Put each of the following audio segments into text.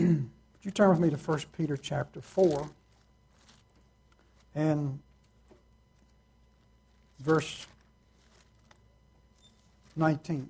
Would you turn with me to 1 Peter chapter 4 and verse 19.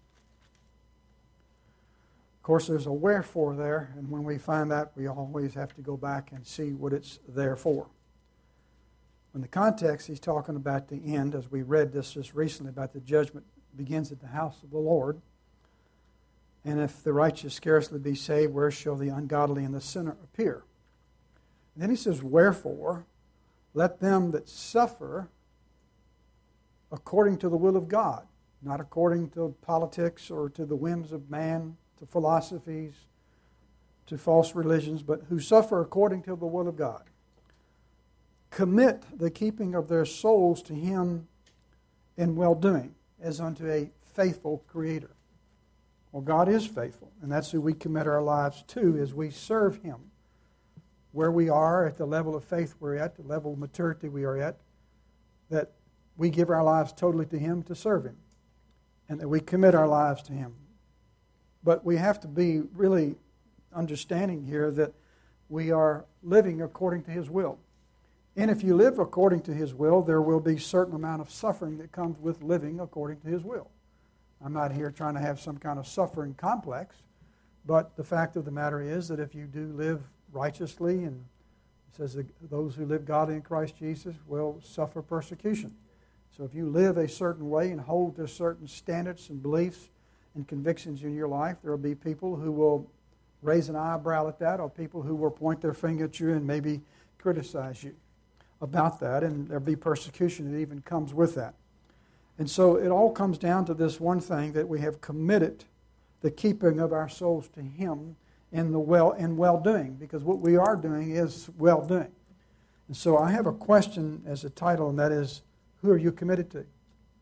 Of course, there's a wherefore there, and when we find that, we always have to go back and see what it's there for. In the context, he's talking about the end, as we read this just recently, about the judgment begins at the house of the Lord. And if the righteous scarcely be saved, where shall the ungodly and the sinner appear? And then he says, wherefore, let them that suffer according to the will of God, not according to politics or to the whims of man, to philosophies, to false religions, but who suffer according to the will of God, commit the keeping of their souls to Him in well-doing, as unto a faithful Creator. Well, God is faithful, and that's who we commit our lives to as we serve Him. Where we are, at the level of faith we're at, the level of maturity we are at, that we give our lives totally to Him to serve Him, and that we commit our lives to Him. But we have to be really understanding here that we are living according to His will. And if you live according to His will, there will be a certain amount of suffering that comes with living according to His will. I'm not here trying to have some kind of suffering complex, but the fact of the matter is that if you do live righteously, and it says that those who live godly in Christ Jesus will suffer persecution. So if you live a certain way and hold to certain standards and beliefs and convictions in your life, there will be people who will raise an eyebrow at that, or people who will point their finger at you and maybe criticize you about that, and there'll be persecution that even comes with that. And so it all comes down to this one thing, that we have committed the keeping of our souls to Him in well-doing, because what we are doing is well-doing. And so I have a question as a title, and that is, who are you committed to?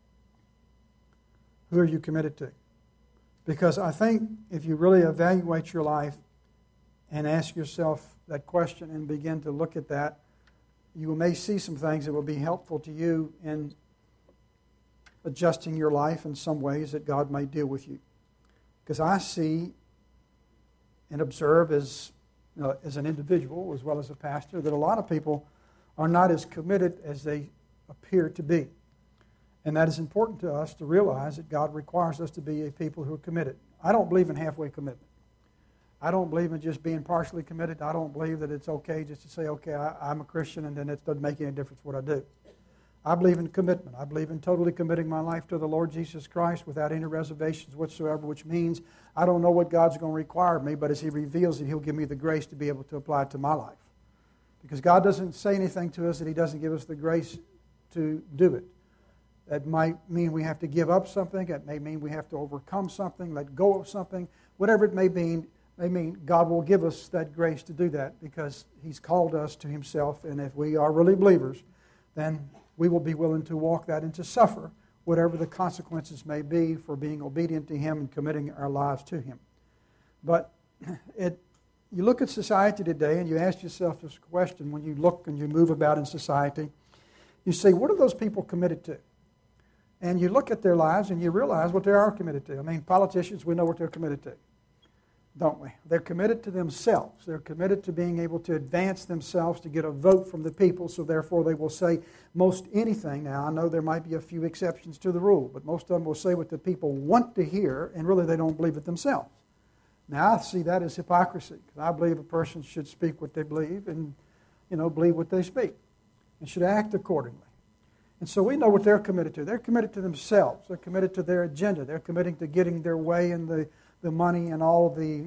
Who are you committed to? Because I think if you really evaluate your life and ask yourself that question and begin to look at that, you may see some things that will be helpful to you in adjusting your life in some ways that God may deal with you. Because I see and observe as an individual as well as a pastor that a lot of people are not as committed as they appear to be. And that is important to us to realize that God requires us to be a people who are committed. I don't believe in halfway commitment. I don't believe in just being partially committed. I don't believe that it's okay just to say, okay, I'm a Christian, and then it doesn't make any difference what I do. I believe in commitment. I believe in totally committing my life to the Lord Jesus Christ without any reservations whatsoever, which means I don't know what God's going to require of me, but as He reveals it, He'll give me the grace to be able to apply it to my life. Because God doesn't say anything to us that He doesn't give us the grace to do it. That might mean we have to give up something. It may mean we have to overcome something, let go of something. Whatever it may mean, God will give us that grace to do that because He's called us to Himself. And if we are really believers, then we will be willing to walk that and to suffer whatever the consequences may be for being obedient to Him and committing our lives to Him. But you look at society today and you ask yourself this question when you look and you move about in society. You say, what are those people committed to? And you look at their lives and you realize what they are committed to. I mean, politicians, we know what they're committed to, don't we? They're committed to themselves. They're committed to being able to advance themselves to get a vote from the people, so therefore they will say most anything. Now, I know there might be a few exceptions to the rule, but most of them will say what the people want to hear, and really they don't believe it themselves. Now, I see that as hypocrisy, because I believe a person should speak what they believe and, believe what they speak, and should act accordingly. And so we know what they're committed to. They're committed to themselves. They're committed to their agenda. They're committing to getting their way and the money and all the,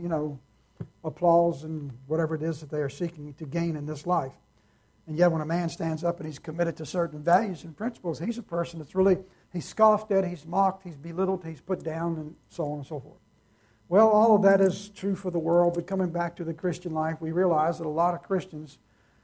applause and whatever it is that they are seeking to gain in this life. And yet when a man stands up and he's committed to certain values and principles, he's a person that's really, he's scoffed at, he's mocked, he's belittled, he's put down, and so on and so forth. Well, all of that is true for the world, but coming back to the Christian life, we realize that a lot of Christians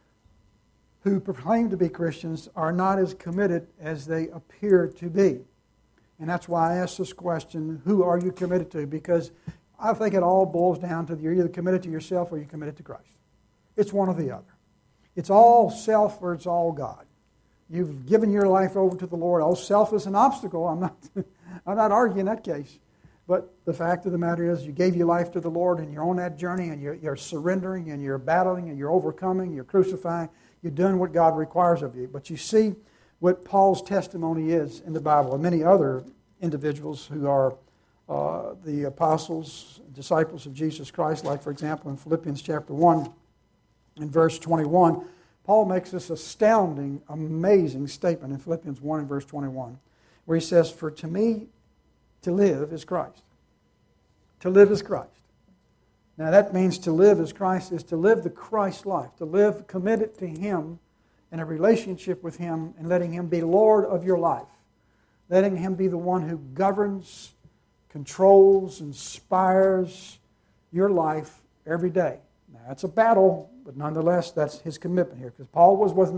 who proclaim to be Christians are not as committed as they appear to be. And that's why I ask this question, who are you committed to? Because I think it all boils down to you're either committed to yourself or you're committed to Christ. It's one or the other. It's all self or it's all God. You've given your life over to the Lord. Oh, self is an obstacle. I'm not arguing that case. But the fact of the matter is, you gave your life to the Lord, and you're on that journey, and you're surrendering, and you're battling, and you're overcoming, you're crucifying. You're doing what God requires of you. But you see what Paul's testimony is in the Bible, and many other individuals who are the apostles, disciples of Jesus Christ, like, for example, in Philippians chapter 1, in verse 21, Paul makes this astounding, amazing statement in Philippians 1 and verse 21, where he says, "For to me, to live is Christ." To live is Christ. Now that means to live as Christ is to live the Christ life, to live committed to Him in a relationship with Him and letting Him be Lord of your life. Letting Him be the one who governs, controls, inspires your life every day. Now that's a battle, but nonetheless that's his commitment here. Because Paul was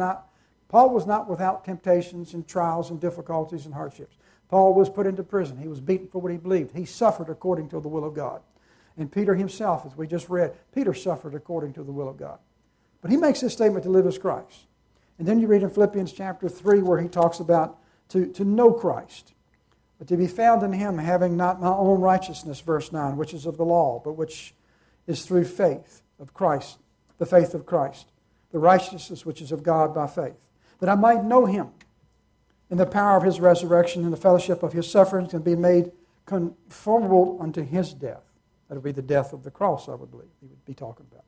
not without temptations and trials and difficulties and hardships. Paul was put into prison. He was beaten for what he believed. He suffered according to the will of God. And Peter himself, as we just read, Peter suffered according to the will of God. But he makes this statement to live as Christ. And then you read in Philippians chapter 3 where he talks about to know Christ, but to be found in Him, having not my own righteousness, verse 9, which is of the law, but which is through faith of Christ, the faith of Christ, the righteousness which is of God by faith, that I might know Him in the power of His resurrection, in the fellowship of His sufferings, and be made conformable unto His death. That would be the death of the cross, I would believe he would be talking about.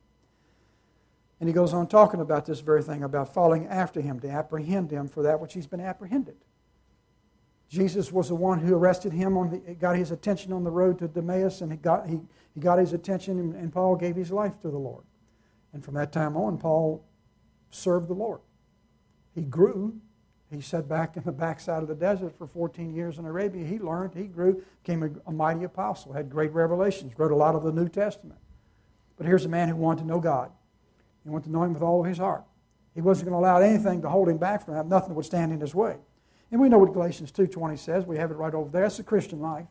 And he goes on talking about this very thing, about following after Him, to apprehend Him for that which He's been apprehended. Jesus was the one who arrested him, got his attention on the road to Emmaus, and he got his attention, and Paul gave his life to the Lord. And from that time on, Paul served the Lord. He grew. He sat back in the backside of the desert for 14 years in Arabia. He learned, he grew, became a mighty apostle, had great revelations, wrote a lot of the New Testament. But here's a man who wanted to know God. He wanted to know Him with all of his heart. He wasn't going to allow anything to hold him back from that. Nothing would stand in his way. And we know what Galatians 2:20 says. We have it right over there. It's the Christian life.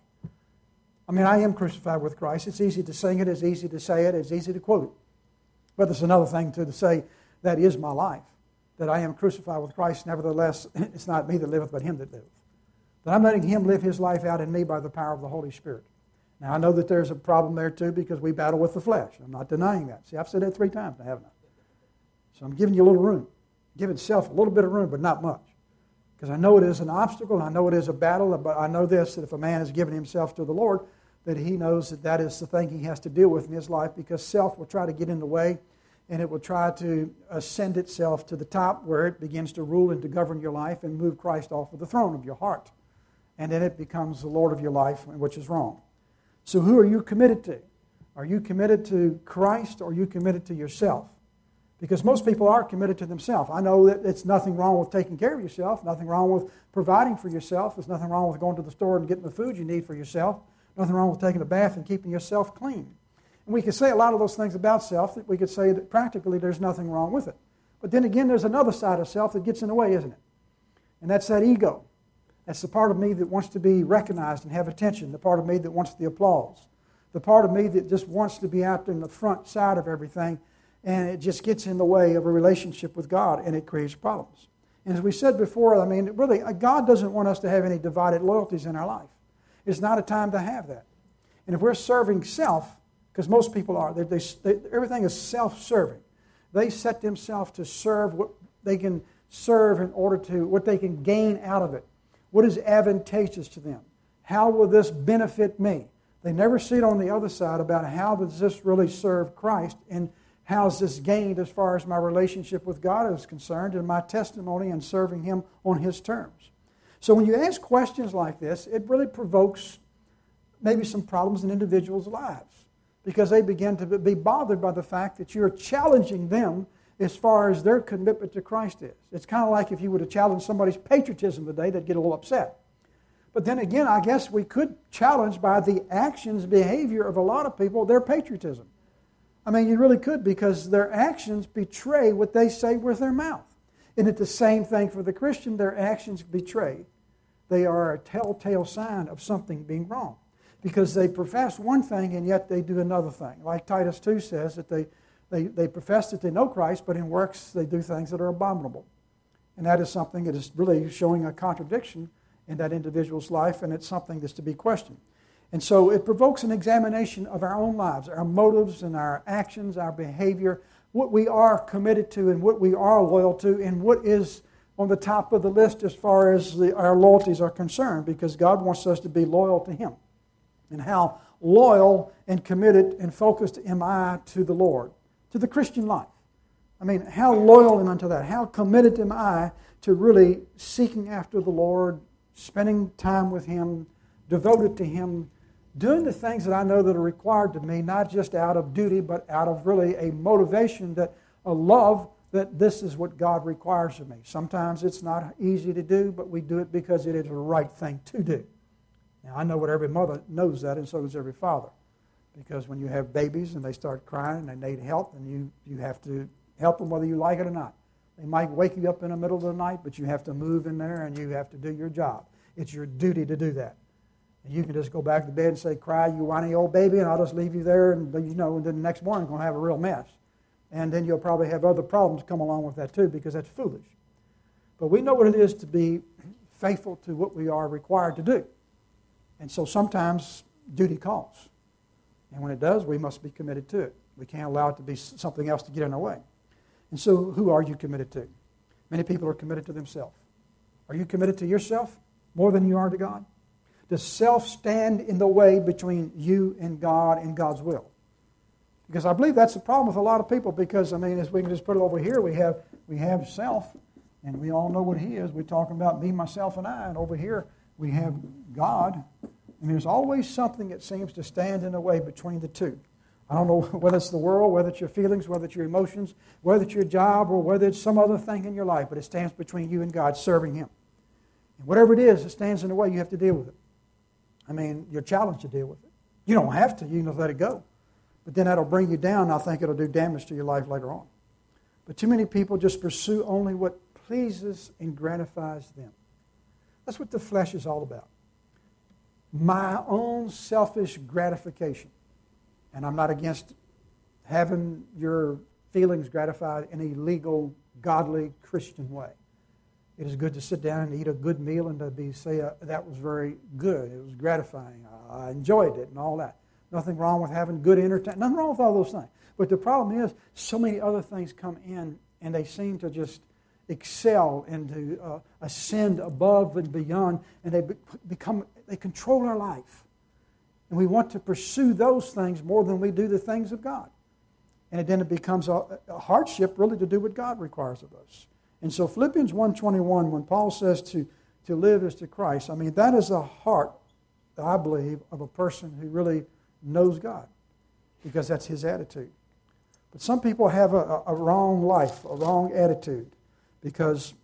I mean, I am crucified with Christ. It's easy to sing it. It's easy to say it. It's easy to quote it. But there's another thing to say, that is my life. That I am crucified with Christ. Nevertheless, it's not me that liveth, but Him that liveth. That I'm letting Him live His life out in me by the power of the Holy Spirit. Now, I know that there's a problem there too, because we battle with the flesh. I'm not denying that. See, I've said that 3 times now, haven't I? So I'm giving you a little room. Giving self a little bit of room, but not much. Because I know it is an obstacle, I know it is a battle, but I know this, that if a man has given himself to the Lord, that he knows that that is the thing he has to deal with in his life, because self will try to get in the way, and it will try to ascend itself to the top where it begins to rule and to govern your life and move Christ off of the throne of your heart. And then it becomes the Lord of your life, which is wrong. So who are you committed to? Are you committed to Christ, or are you committed to yourself? Because most people are committed to themselves. I know that it's nothing wrong with taking care of yourself, nothing wrong with providing for yourself. There's nothing wrong with going to the store and getting the food you need for yourself. Nothing wrong with taking a bath and keeping yourself clean. And we could say a lot of those things about self, that we could say that practically there's nothing wrong with it. But then again, there's another side of self that gets in the way, isn't it? And that's that ego. That's the part of me that wants to be recognized and have attention, the part of me that wants the applause, the part of me that just wants to be out in the front side of everything. And it just gets in the way of a relationship with God, and it creates problems. And as we said before, I mean, really, God doesn't want us to have any divided loyalties in our life. It's not a time to have that. And if we're serving self, because most people are, everything is self-serving. They set themselves to serve what they can serve in order to, what they can gain out of it. What is advantageous to them? How will this benefit me? They never see it on the other side about how does this really serve Christ, and how is this gained as far as my relationship with God is concerned, and my testimony and serving Him on His terms. So when you ask questions like this, it really provokes maybe some problems in individuals' lives, because they begin to be bothered by the fact that you're challenging them as far as their commitment to Christ is. It's kind of like if you were to challenge somebody's patriotism today, they'd get a little upset. But then again, I guess we could challenge by the actions, behavior of a lot of people, their patriotism. I mean, you really could, because their actions betray what they say with their mouth. And it's the same thing for the Christian. Their actions betray. They are a telltale sign of something being wrong, because they profess one thing and yet they do another thing. Like Titus 2 says, that they profess that they know Christ, but in works they do things that are abominable. And that is something that is really showing a contradiction in that individual's life, and it's something that's to be questioned. And so it provokes an examination of our own lives, our motives and our actions, our behavior, what we are committed to and what we are loyal to, and what is on the top of the list as far as our loyalties are concerned, because God wants us to be loyal to Him. And how loyal and committed and focused am I to the Lord, to the Christian life? I mean, how loyal am I to that? How committed am I to really seeking after the Lord, spending time with Him, devoted to Him, doing the things that I know that are required of me, not just out of duty, but out of really a motivation, that a love that this is what God requires of me. Sometimes it's not easy to do, but we do it because it is the right thing to do. Now, I know what every mother knows that, and so does every father. Because when you have babies and they start crying and they need help, and you have to help them whether you like it or not. They might wake you up in the middle of the night, but you have to move in there and you have to do your job. It's your duty to do that. And you can just go back to bed and say, cry, you whiny old baby, and I'll just leave you there, and and then the next morning you're going to have a real mess. And then you'll probably have other problems come along with that too, because that's foolish. But we know what it is to be faithful to what we are required to do. And so sometimes duty calls. And when it does, we must be committed to it. We can't allow it to be something else to get in our way. And so who are you committed to? Many people are committed to themselves. Are you committed to yourself more than you are to God? Does self stand in the way between you and God and God's will? Because I believe that's the problem with a lot of people, because, as we can just put it over here, we have self, and we all know what He is. We're talking about me, myself, and I, and over here we have God. And there's always something that seems to stand in the way between the two. I don't know whether it's the world, whether it's your feelings, whether it's your emotions, whether it's your job, or whether it's some other thing in your life, but it stands between you and God, serving Him. And whatever it is that stands in the way, you have to deal with it. You're challenged to deal with it. You don't have to. You can let it go. But then that'll bring you down, and I think it'll do damage to your life later on. But too many people just pursue only what pleases and gratifies them. That's what the flesh is all about. My own selfish gratification. And I'm not against having your feelings gratified in a legal, godly, Christian way. It is good to sit down and eat a good meal and to say that was very good. It was gratifying. I enjoyed it and all that. Nothing wrong with having good entertainment. Nothing wrong with all those things. But the problem is, so many other things come in, and they seem to just excel and to ascend above and beyond, and they control our life. And we want to pursue those things more than we do the things of God. And then it becomes a hardship really to do what God requires of us. And so Philippians 1:21, when Paul says to live is to Christ, that is the heart, I believe, of a person who really knows God, because that's his attitude. But some people have a wrong life, a wrong attitude, because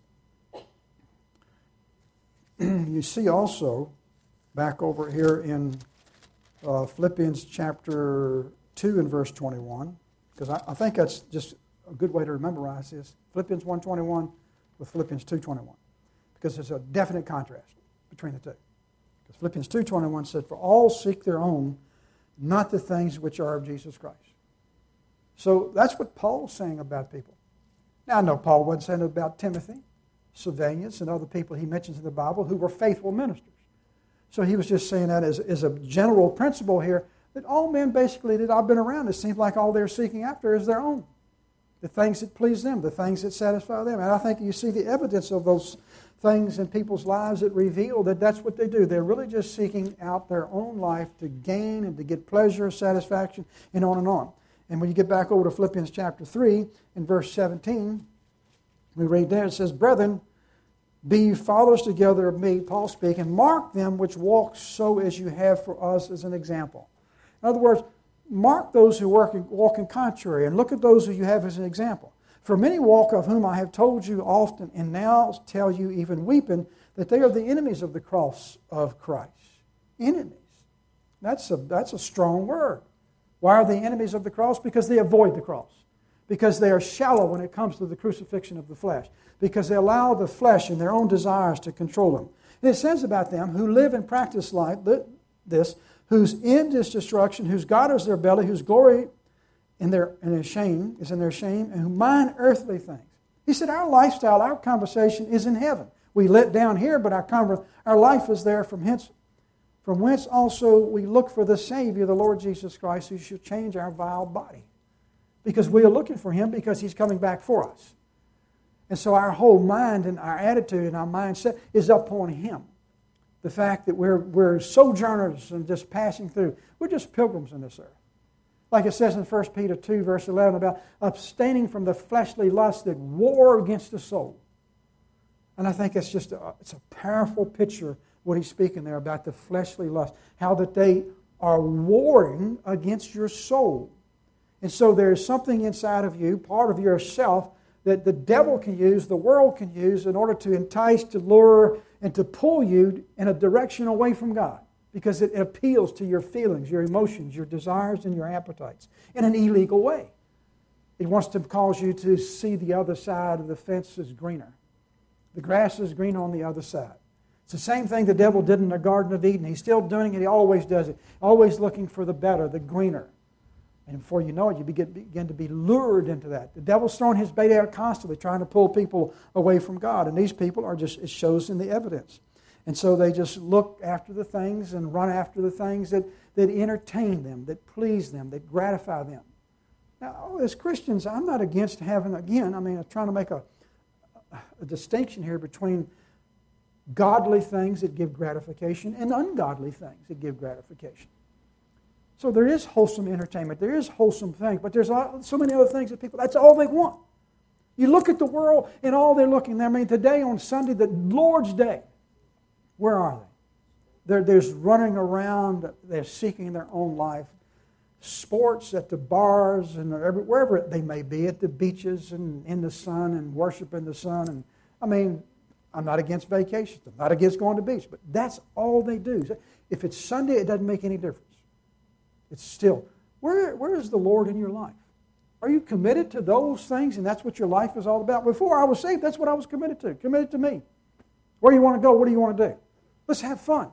you see also back over here in Philippians chapter 2 and verse 21, because I think that's just a good way to memorize this. Philippians 1:21 with Philippians 2:21, because there's a definite contrast between the two. Because Philippians 2:21 said, "For all seek their own, not the things which are of Jesus Christ." So that's what Paul's saying about people. Now, I know Paul wasn't saying about Timothy, Silvanus, and other people he mentions in the Bible who were faithful ministers. So he was just saying that as a general principle here, that all men basically that I've been around, it seems like all they're seeking after is their own. The things that please them, the things that satisfy them. And I think you see the evidence of those things in people's lives that reveal that that's what they do. They're really just seeking out their own life to gain and to get pleasure, satisfaction, and on and on. And when you get back over to Philippians chapter 3, in verse 17, we read there, it says, "Brethren, be ye followers together of me," Paul speaking, "mark them which walk so as you have for us as an example." In other words, mark those who walk in contrary, and look at those who you have as an example. "For many walk, of whom I have told you often, and now tell you even weeping, that they are the enemies of the cross of Christ." Enemies. That's a strong word. Why are they enemies of the cross? Because they avoid the cross. Because they are shallow when it comes to the crucifixion of the flesh. Because they allow the flesh and their own desires to control them. And it says about them, who live and practice life, this, whose end is destruction, whose God is their belly, whose glory in their shame is in their shame, and who mind earthly things. He said our lifestyle, our conversation is in heaven. We let down here, but our life is there from from whence also we look for the Savior, the Lord Jesus Christ, who shall change our vile body. Because we are looking for Him because He's coming back for us. And so our whole mind and our attitude and our mindset is upon Him. The fact that we're sojourners and just passing through. We're just pilgrims in this earth. Like it says in 1 Peter 2, verse 11, about abstaining from the fleshly lusts that war against the soul. And I think it's a powerful picture what he's speaking there about the fleshly lust. How that they are warring against your soul. And so there's something inside of you, part of yourself, that the devil can use, the world can use in order to entice, to lure, and to pull you in a direction away from God. Because it appeals to your feelings, your emotions, your desires, and your appetites in an illegal way. It wants to cause you to see the other side of the fence is greener. The grass is green on the other side. It's the same thing the devil did in the Garden of Eden. He's still doing it. He always does it. Always looking for the better, the greener. And before you know it, you begin to be lured into that. The devil's throwing his bait out constantly, trying to pull people away from God. And these people are just, it shows in the evidence. And so they just look after the things and run after the things that entertain them, that please them, that gratify them. Now, as Christians, I'm not against having, again, I'm trying to make a distinction here between godly things that give gratification and ungodly things that give gratification. So there is wholesome entertainment, there is wholesome things, but there's so many other things that people, that's all they want. You look at the world and all they're looking at. Today on Sunday, the Lord's Day, where are they? They're running around, they're seeking their own life. Sports at the bars and wherever they may be, at the beaches and in the sun and worshiping the sun. And I'm not against vacations. I'm not against going to the beach. But that's all they do. If it's Sunday, it doesn't make any difference. It's still, where is the Lord in your life? Are you committed to those things and that's what your life is all about? Before I was saved, that's what I was committed to me. Where do you want to go? What do you want to do? Let's have fun.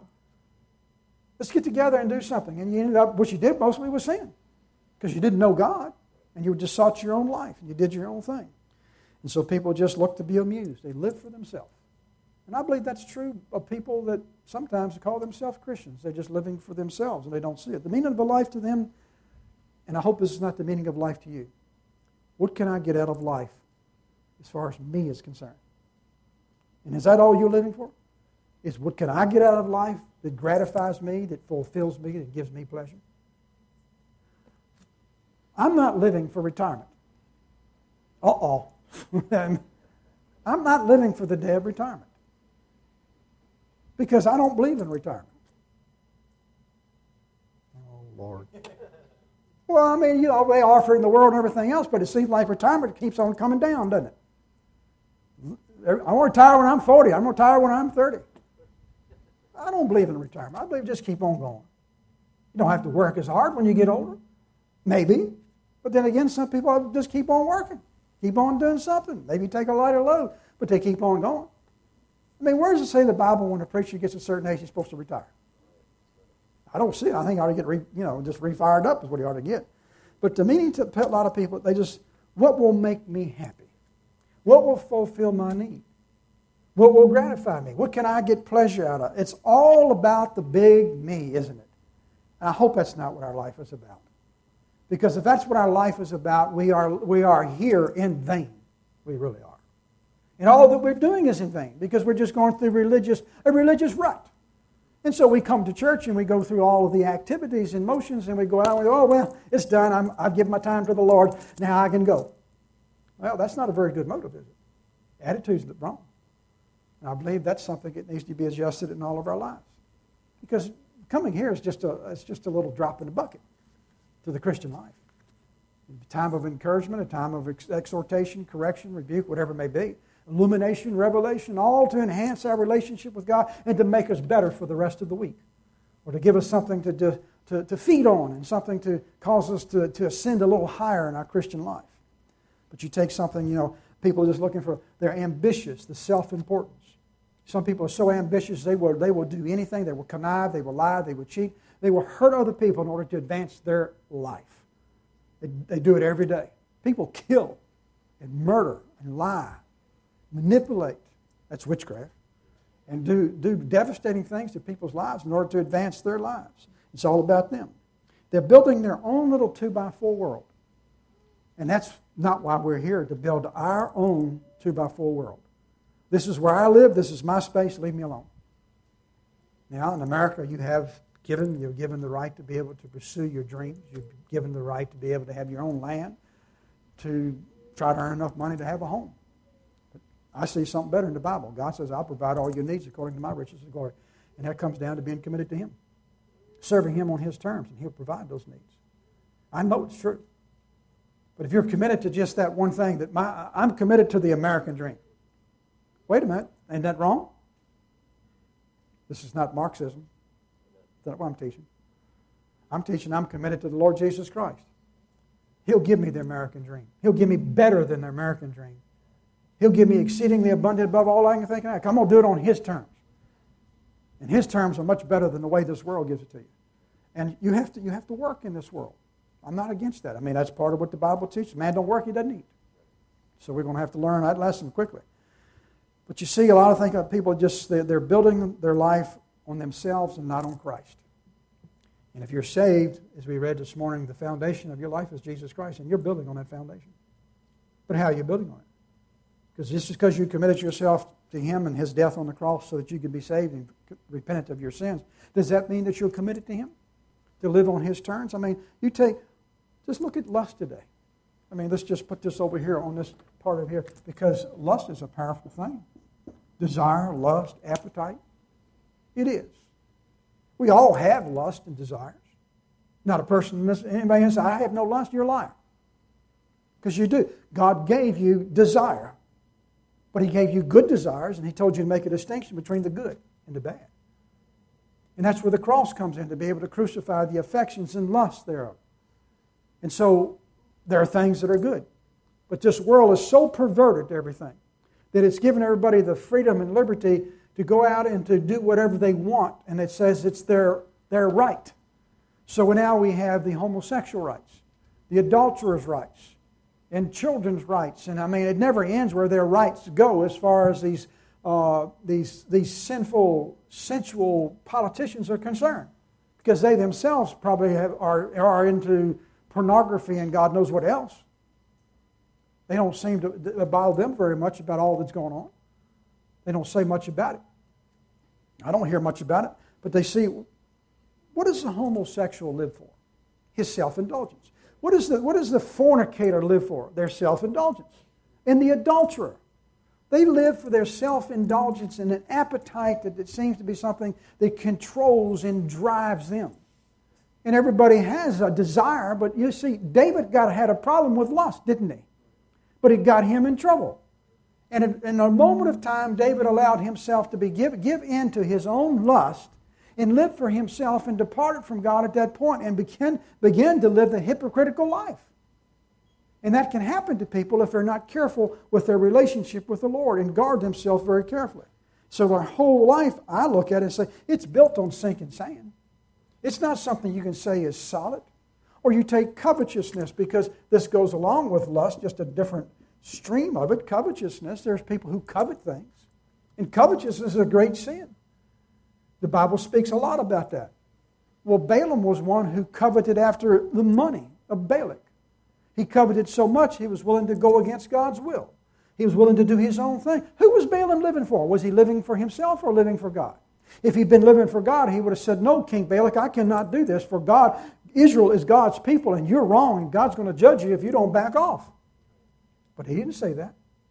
Let's get together and do something. And you ended up, what you did mostly was sin. Because you didn't know God. And you just sought your own life. And you did your own thing. And so people just look to be amused. They live for themselves. And I believe that's true of people that sometimes call themselves Christians. They're just living for themselves and they don't see it. The meaning of a life to them, and I hope this is not the meaning of life to you. What can I get out of life as far as me is concerned? And is that all you're living for? Is what can I get out of life that gratifies me, that fulfills me, that gives me pleasure? I'm not living for retirement. I'm not living for the day of retirement. Because I don't believe in retirement. Oh, Lord. Well, they offer it in the world and everything else, but it seems like retirement keeps on coming down, doesn't it? I want to retire when I'm 40. I'm going to retire when I'm 30. I don't believe in retirement. I believe just keep on going. You don't have to work as hard when you get older. Maybe. But then again, some people just keep on working. Keep on doing something. Maybe take a lighter load, but they keep on going. Where does it say in the Bible when a preacher gets a certain age he's supposed to retire? I don't see it. I think he ought to get just re-fired up is what he ought to get. But the meaning to a lot of people, what will make me happy? What will fulfill my need? What will gratify me? What can I get pleasure out of? It's all about the big me, isn't it? And I hope that's not what our life is about. Because if that's what our life is about, we are here in vain. We really are. And all that we're doing is in vain because we're just going through a religious rut. And so we come to church and we go through all of the activities and motions and we go out and we go, oh, well, it's done. I've given my time to the Lord. Now I can go. Well, that's not a very good motive, is it? Attitude's wrong. And I believe that's something that needs to be adjusted in all of our lives. Because coming here is just a little drop in the bucket to the Christian life. A time of encouragement, a time of exhortation, correction, rebuke, whatever it may be. Illumination, revelation, all to enhance our relationship with God and to make us better for the rest of the week. Or to give us something to feed on and something to cause us to ascend a little higher in our Christian life. But you take something, people are just looking for, they're ambitious, the self-importance. Some people are so ambitious they will do anything. They will connive, they will lie, they will cheat. They will hurt other people in order to advance their life. They do it every day. People kill and murder and lie, manipulate. That's witchcraft. and do devastating things to people's lives in order to advance their lives. It's all about them. They're building their own little 2x4 world. And that's not why we're here, to build our own 2x4 world. This is where I live. This is my space. Leave me alone. Now, in America, you're given the right to be able to pursue your dreams. You're given the right to be able to have your own land, to try to earn enough money to have a home. But I see something better in the Bible. God says, I'll provide all your needs according to my riches and glory. And that comes down to being committed to Him, serving Him on His terms, and He'll provide those needs. I know it's true. But if you're committed to just that one thing, that I'm committed to the American dream. Wait a minute, ain't that wrong? This is not Marxism. That's not what I'm teaching. I'm teaching I'm committed to the Lord Jesus Christ. He'll give me the American dream. He'll give me better than the American dream. He'll give me exceedingly abundant above all I can think of. I'm going to do it on His terms. And His terms are much better than the way this world gives it to you. And you have to work in this world. I'm not against that. I mean, that's part of what the Bible teaches. Man don't work, he doesn't eat. So we're going to have to learn that lesson quickly. But you see, a lot of people they're building their life on themselves and not on Christ. And if you're saved, as we read this morning, the foundation of your life is Jesus Christ, and you're building on that foundation. But how are you building on it? Because just because you committed yourself to Him and His death on the cross so that you could be saved and repentant of your sins, does that mean that you're committed to Him? To live on His terms? I mean, just look at lust today. I mean, let's just put this over here on this part of here, because lust is a powerful thing. Desire, lust, appetite. It is. We all have lust and desires. Not a person, anybody can say, I have no lust, you're a liar. Because you do. God gave you desire. But He gave you good desires, and He told you to make a distinction between the good and the bad. And that's where the cross comes in, to be able to crucify the affections and lusts thereof. And so there are things that are good. But this world is so perverted to everything that it's given everybody the freedom and liberty to go out and to do whatever they want. And it says it's their right. So now we have the homosexual rights, the adulterers' rights, and children's rights. And I mean, it never ends where their rights go as far as these sinful, sensual politicians are concerned. Because they themselves probably are into pornography and God knows what else. They don't seem to bother them very much about all that's going on. They don't say much about it. I don't hear much about it, but they see, what does the homosexual live for? His self-indulgence. What does the fornicator live for? Their self-indulgence. And the adulterer, they live for their self-indulgence and an appetite that seems to be something that controls and drives them. And everybody has a desire, but you see, David had a problem with lust, didn't he? But it got him in trouble. And in a moment of time, David allowed himself to give in to his own lust and live for himself and departed from God at that point and began to live the hypocritical life. And that can happen to people if they're not careful with their relationship with the Lord and guard themselves very carefully. So their whole life, I look at it and say, it's built on sinking sand. It's not something you can say is solid. Or you take covetousness, because this goes along with lust, just a different stream of it. Covetousness, there's people who covet things. And covetousness is a great sin. The Bible speaks a lot about that. Well, Balaam was one who coveted after the money of Balak. He coveted so much he was willing to go against God's will. He was willing to do his own thing. Who was Balaam living for? Was he living for himself or living for God? If he'd been living for God, he would have said, no, King Balak, I cannot do this, for God, Israel is God's people, and you're wrong, and God's going to judge you if you don't back off. But he didn't say that.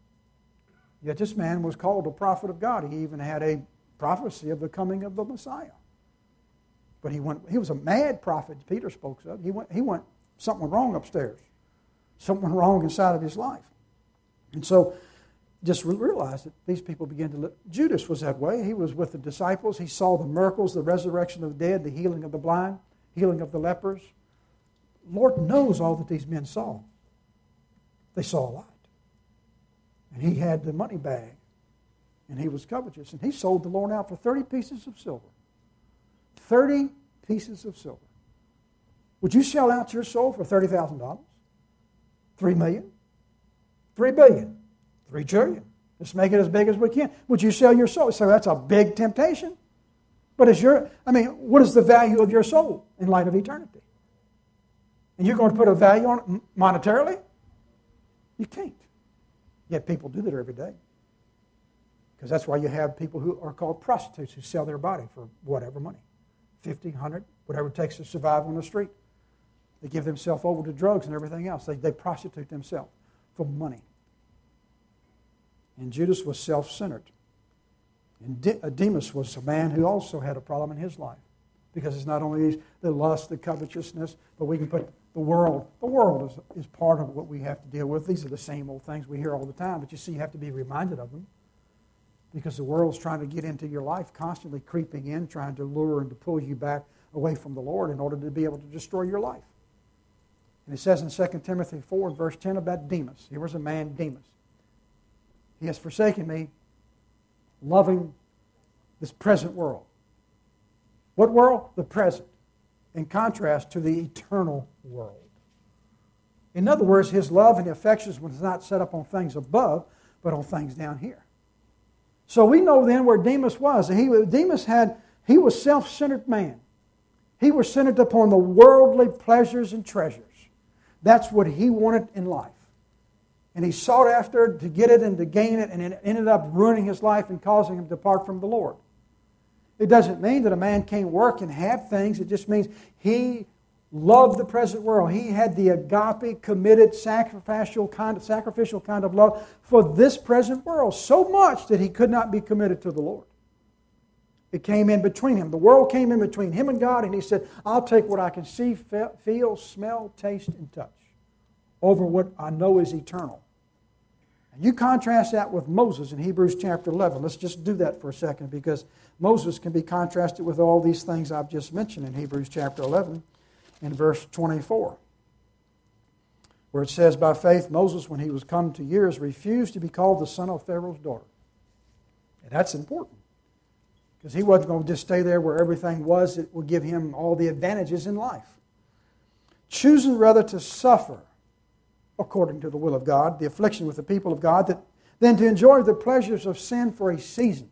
Yet this man was called a prophet of God. He even had a prophecy of the coming of the Messiah. But he was a mad prophet, Peter spoke of. He went something wrong upstairs. Something wrong inside of his life. And so just realize that these people began to live. Judas was that way. He was with the disciples. He saw the miracles, the resurrection of the dead, the healing of the blind, healing of the lepers. Lord knows all that these men saw. They saw a lot. And he had the money bag. And he was covetous. And he sold the Lord out for 30 pieces of silver. 30 pieces of silver. Would you sell out your soul for $30,000? $3 million? $3 billion? $3 trillion? Let's make it as big as we can. Would you sell your soul? So that's a big temptation. But what is the value of your soul in light of eternity? And you're going to put a value on it monetarily? You can't. Yet people do that every day. Because that's why you have people who are called prostitutes who sell their body for whatever money. 50, 100, whatever it takes to survive on the street. They give themselves over to drugs and everything else. They prostitute themselves for money. And Judas was self-centered. And Demas was a man who also had a problem in his life. Because it's not only the lust, the covetousness, but we can put the world. The world is part of what we have to deal with. These are the same old things we hear all the time, but you see, you have to be reminded of them. Because the world's trying to get into your life, constantly creeping in, trying to lure and to pull you back away from the Lord in order to be able to destroy your life. And it says in 2 Timothy 4, verse 10 about Demas. Here was a man, Demas. He has forsaken me, loving this present world. What world? The present. In contrast to the eternal world. In other words, his love and affections was not set up on things above, but on things down here. So we know then where Demas was. He was self-centered man. He was centered upon the worldly pleasures and treasures. That's what he wanted in life. And he sought after to get it and to gain it, and it ended up ruining his life and causing him to depart from the Lord. It doesn't mean that a man can't work and have things. It just means he loved the present world. He had the agape, committed, sacrificial kind of love for this present world, so much that he could not be committed to the Lord. It came in between him. The world came in between him and God, and he said, I'll take what I can see, feel, smell, taste, and touch over what I know is eternal. And you contrast that with Moses in Hebrews chapter 11. Let's just do that for a second, because Moses can be contrasted with all these things I've just mentioned in Hebrews chapter 11. In verse 24, where it says, by faith Moses, when he was come to years, refused to be called the son of Pharaoh's daughter. And that's important, because he wasn't going to just stay there where everything was. It would give him all the advantages in life. Choosing rather to suffer, according to the will of God, the affliction with the people of God, than to enjoy the pleasures of sin for a season.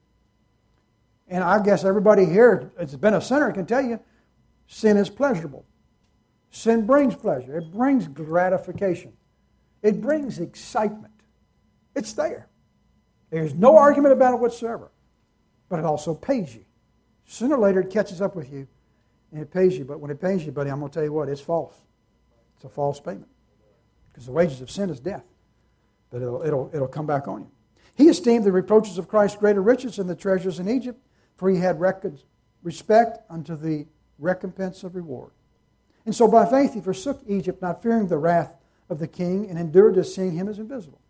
And I guess everybody here that's been a sinner can tell you, sin is pleasurable. Sin brings pleasure. It brings gratification. It brings excitement. It's there. There's no argument about it whatsoever. But it also pays you. Sooner or later it catches up with you and it pays you. But when it pays you, buddy, I'm going to tell you what, it's false. It's a false payment. Because the wages of sin is death. But it'll come back on you. He esteemed the reproaches of Christ greater riches than the treasures in Egypt, for he had respect unto the recompense of reward. And so by faith he forsook Egypt, not fearing the wrath of the king, and endured as seeing him as invisible.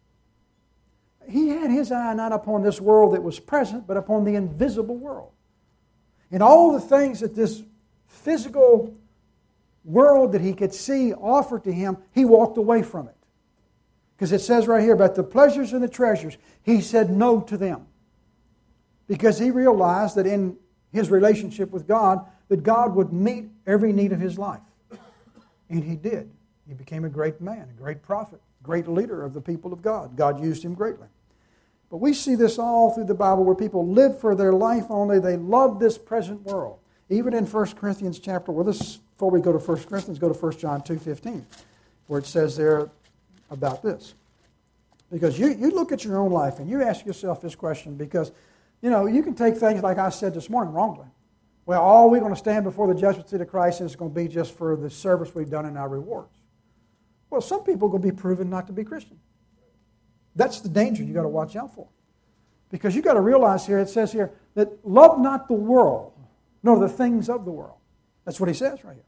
He had his eye not upon this world that was present, but upon the invisible world. And all the things that this physical world that he could see offered to him, he walked away from it. Because it says right here about the pleasures and the treasures, he said no to them. Because he realized that in his relationship with God, that God would meet every need of his life. And he did. He became a great man, a great prophet, great leader of the people of God. God used him greatly. But we see this all through the Bible where people live for their life only. They love this present world. Even in 1 Corinthians chapter, before we go to 1 Corinthians, go to 1 John 2:15, where it says there about this. Because you look at your own life and you ask yourself this question, because, you can take things like I said this morning wrongly. Well, we're going to stand before the judgment seat of Christ, and it's going to be just for the service we've done and our rewards. Well, some people are going to be proven not to be Christian. That's the danger you've got to watch out for. Because you've got to realize here, it says here, that love not the world, nor the things of the world. That's what he says right here.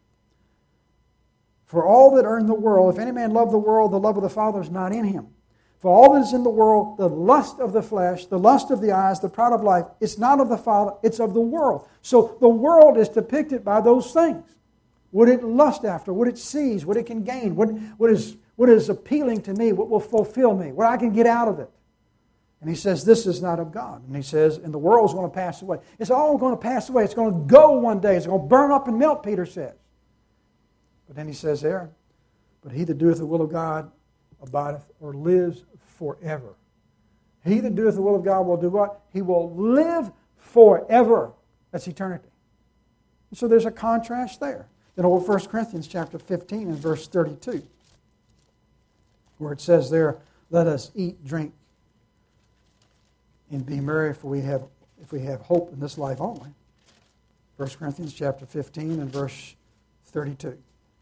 For all that are in the world, if any man love the world, the love of the Father is not in him. For all that is in the world, the lust of the flesh, the lust of the eyes, the pride of life, it's not of the Father, it's of the world. So the world is depicted by those things. What it lust after, what it sees, what it can gain, what is appealing to me, what will fulfill me, what I can get out of it. And he says, this is not of God. And he says, and the world's going to pass away. It's all going to pass away. It's going to go one day. It's going to burn up and melt, Peter says. But then he says there, but he that doeth the will of God abideth or lives forever. He that doeth the will of God will do what? He will live forever. That's eternity. So there's a contrast there. Then over 1 Corinthians chapter 15 and verse 32, where it says there, let us eat, drink, and be merry, for if we have hope in this life only. 1 Corinthians chapter 15 and verse 32.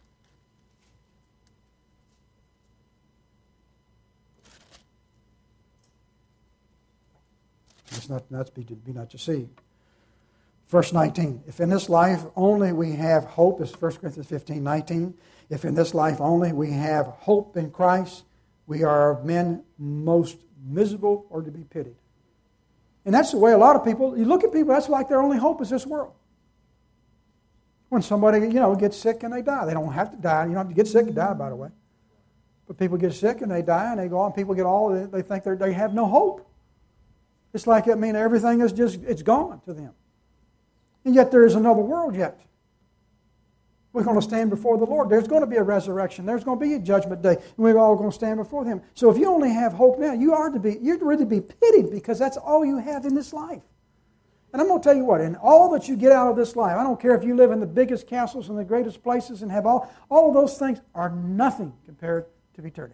It's not to be not deceived. Verse 19, if in this life only we have hope, this is 1 Corinthians 15, 19. If in this life only we have hope in Christ, we are of men most miserable or to be pitied. And that's the way a lot of people, you look at people, that's like their only hope is this world. When somebody, gets sick and they die. They don't have to die. You don't have to get sick and die, by the way. But people get sick and they die and they go on. People get they think they have no hope. It's like, everything is it's gone to them. And yet there is another world yet. We're going to stand before the Lord. There's going to be a resurrection. There's going to be a judgment day. And we're all going to stand before Him. So if you only have hope now, you're really to be pitied because that's all you have in this life. And I'm going to tell you what, in all that you get out of this life, I don't care if you live in the biggest castles and the greatest places and have all of those things are nothing compared to eternity.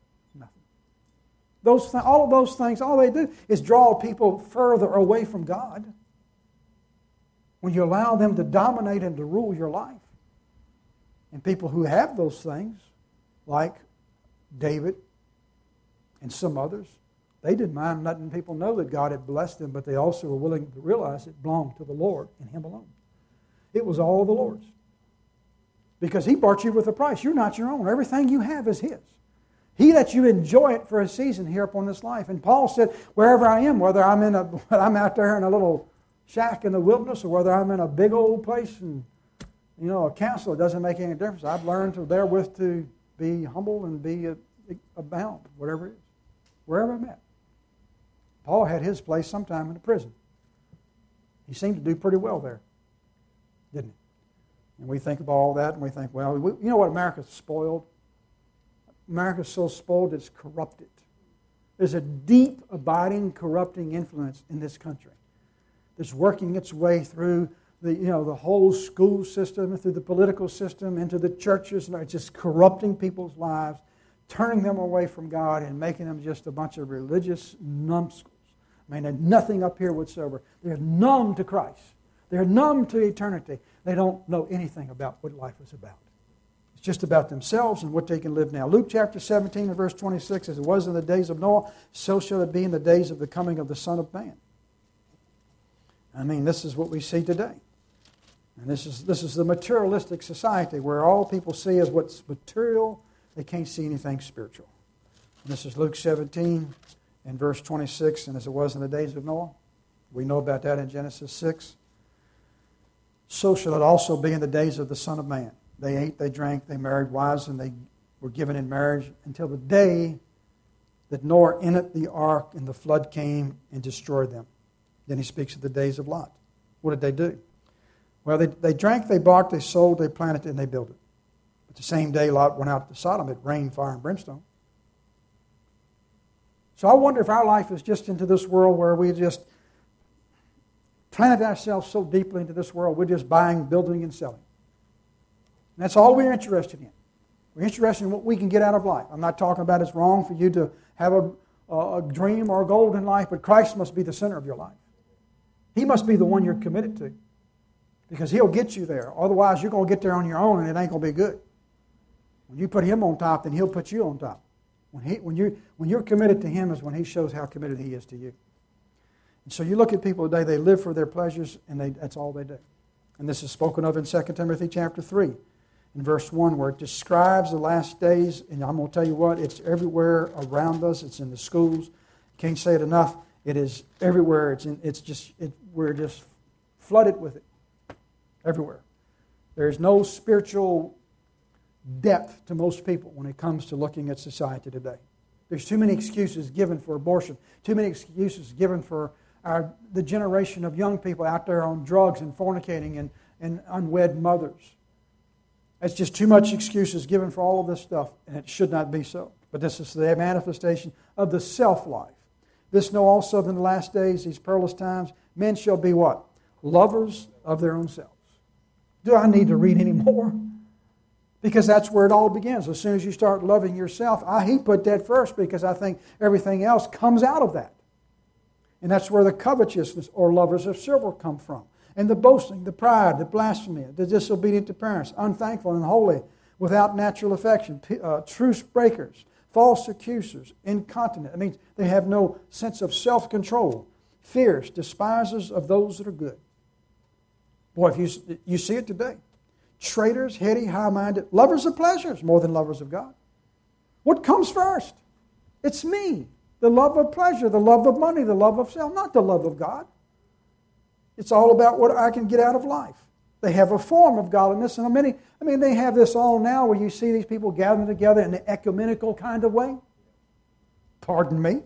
Nothing. All of those things, all they do is draw people further away from God. When you allow them to dominate and to rule your life. And people who have those things, like David and some others, they didn't mind letting people know that God had blessed them, but they also were willing to realize it belonged to the Lord and Him alone. It was all the Lord's. Because He bought you with a price. You're not your own. Everything you have is His. He lets you enjoy it for a season here upon this life. And Paul said, wherever I am, whether I'm out there in a little shack in the wilderness or whether I'm in a big old place and a castle, it doesn't make any difference. I've learned therewith to be humble and be abound, whatever it is, wherever I'm at. Paul had his place sometime in the prison. He seemed to do pretty well there, didn't he? And we think about all that and we think, well, you know what, America's spoiled? America's so spoiled it's corrupted. There's a deep, abiding, corrupting influence in this country. That's working its way through the whole school system, through the political system, into the churches, and it's just corrupting people's lives, turning them away from God and making them just a bunch of religious numbskulls. There's nothing up here whatsoever. They're numb to Christ. They're numb to eternity. They don't know anything about what life is about. It's just about themselves and what they can live now. Luke chapter 17 and verse 26, as it was in the days of Noah, so shall it be in the days of the coming of the Son of Man. This is what we see today. And this is the materialistic society where all people see is what's material. They can't see anything spiritual. And this is Luke 17 and verse 26, and as it was in the days of Noah. We know about that in Genesis 6. So shall it also be in the days of the Son of Man. They ate, they drank, they married wives, and they were given in marriage until the day that Noah entered the ark and the flood came and destroyed them. Then he speaks of the days of Lot. What did they do? Well, they drank, they bought, they sold, they planted, and they built it. But the same day Lot went out to Sodom, it rained fire and brimstone. So I wonder if our life is just into this world where we just planted ourselves so deeply into this world, we're just buying, building, and selling. And that's all we're interested in. We're interested in what we can get out of life. I'm not talking about it's wrong for you to have a dream or a goal in life, but Christ must be the center of your life. He must be the one you're committed to. Because He'll get you there. Otherwise, you're going to get there on your own and it ain't going to be good. When you put Him on top, then He'll put you on top. When you're committed to Him is when He shows how committed He is to you. And so you look at people today, they live for their pleasures and that's all they do. And this is spoken of in 2 Timothy chapter 3 in verse 1 where it describes the last days. And I'm going to tell you what, it's everywhere around us. It's in the schools. Can't say it enough. It is everywhere. We're just flooded with it. Everywhere. There's no spiritual depth to most people when it comes to looking at society today. There's too many excuses given for abortion, too many excuses given for the generation of young people out there on drugs and fornicating and unwed mothers. That's just too much excuses given for all of this stuff, and it should not be so. But this is the manifestation of the self-life. This know also that in the last days, these perilous times, men shall be what? Lovers of their own selves. Do I need to read any more? Because that's where it all begins. As soon as you start loving yourself, he put that first because I think everything else comes out of that. And that's where the covetousness or lovers of silver come from. And the boasting, the pride, the blasphemy, the disobedient to parents, unthankful and unholy, without natural affection, truce breakers, false accusers, incontinent. It means they have no sense of self-control, fierce, despisers of those that are good. Boy, if you see it today. Traitors, heady, high-minded, lovers of pleasures more than lovers of God. What comes first? It's me. The love of pleasure, the love of money, the love of self, not the love of God. It's all about what I can get out of life. They have a form of godliness, and they have this all now where you see these people gathering together in an ecumenical kind of way. Pardon me.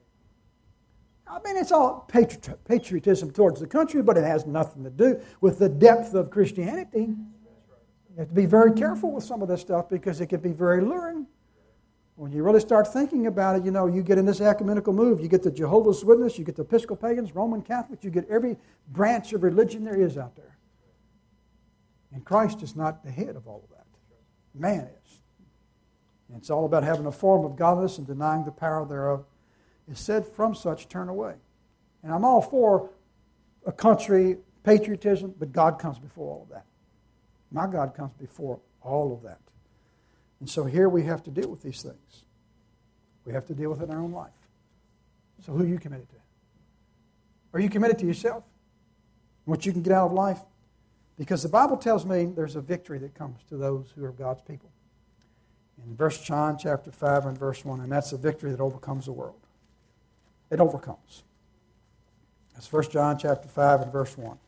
It's all patriotism towards the country, but it has nothing to do with the depth of Christianity. You have to be very careful with some of this stuff because it can be very alluring. When you really start thinking about it, you get in this ecumenical move. You get the Jehovah's Witnesses, you get the Episcopalians, Roman Catholics, you get every branch of religion there is out there. And Christ is not the head of all of that. Man is. And it's all about having a form of godliness and denying the power thereof. It said, from such turn away. And I'm all for a country, patriotism, but God comes before all of that. My God comes before all of that. And so here we have to deal with these things. We have to deal with it in our own life. So who are you committed to? Are you committed to yourself? What you can get out of life? Because the Bible tells me there's a victory that comes to those who are God's people. In 1 John chapter 5 and verse 1, and that's a victory that overcomes the world. It overcomes. That's 1 John chapter 5 and verse 1.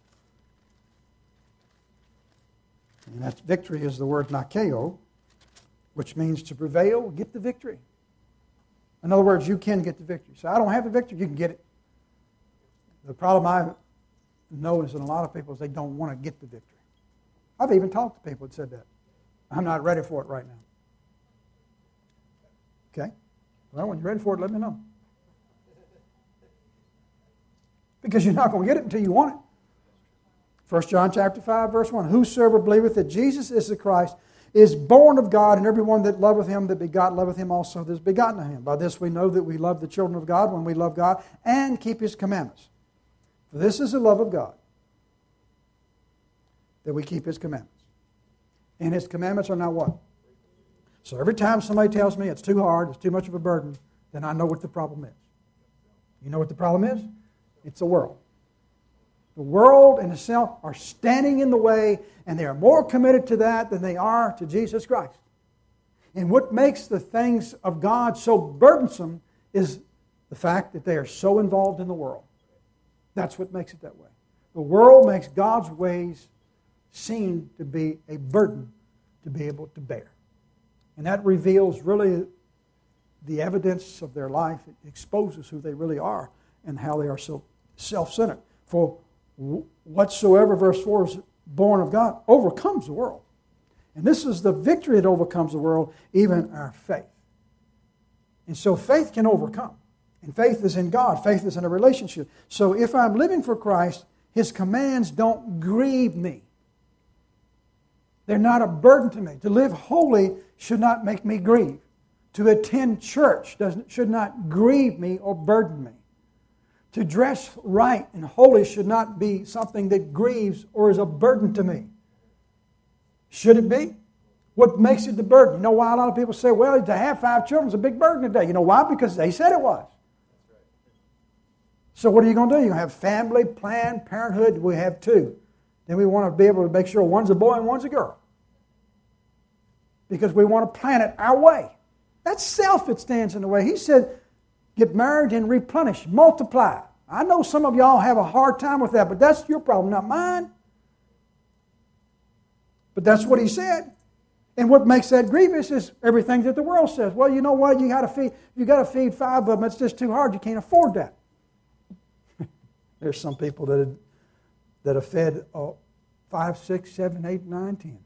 And that victory is the word Nikeo, which means to prevail, get the victory. In other words, you can get the victory. So I don't have the victory, you can get it. The problem I notice in a lot of people is they don't want to get the victory. I've even talked to people that said that. I'm not ready for it right now. Okay? Well, when you're ready for it, let me know. Because you're not going to get it until you want it. 1 John chapter 5, verse 1. Whosoever believeth that Jesus is the Christ is born of God, and everyone that loveth him that begot loveth him also that is begotten of him. By this we know that we love the children of God when we love God and keep his commandments. For this is the love of God, that we keep his commandments. And his commandments are not what? So every time somebody tells me it's too hard, it's too much of a burden, then I know what the problem is. You know what the problem is? It's the world. The world and itself are standing in the way, and they are more committed to that than they are to Jesus Christ. And what makes the things of God so burdensome is the fact that they are so involved in the world. That's what makes it that way. The world makes God's ways seem to be a burden to be able to bear. And that reveals really the evidence of their life. It exposes who they really are and how they are so self-centered. For whatsoever, verse 4, is born of God overcomes the world. And this is the victory that overcomes the world, even our faith. And so faith can overcome. And faith is in God. Faith is in a relationship. So if I'm living for Christ, his commands don't grieve me. They're not a burden to me. To live holy should not make me grieve. To attend church should not grieve me or burden me. To dress right and holy should not be something that grieves or is a burden to me. Should it be? What makes it the burden? You know why a lot of people say, well, to have 5 children is a big burden today. You know why? Because they said it was. So what are you going to do? You're going to have family, Planned Parenthood. We have 2. Then we want to be able to make sure one's a boy and one's a girl. Because we want to plan it our way. That's self that stands in the way. He said, get married and replenish, multiply. I know some of y'all have a hard time with that, but that's your problem, not mine. But that's what he said. And what makes that grievous is everything that the world says. Well, you know what? You got to feed 5 of them. It's just too hard. You can't afford that. There's some people that have fed 5, 6, 7, 8, 9, 10.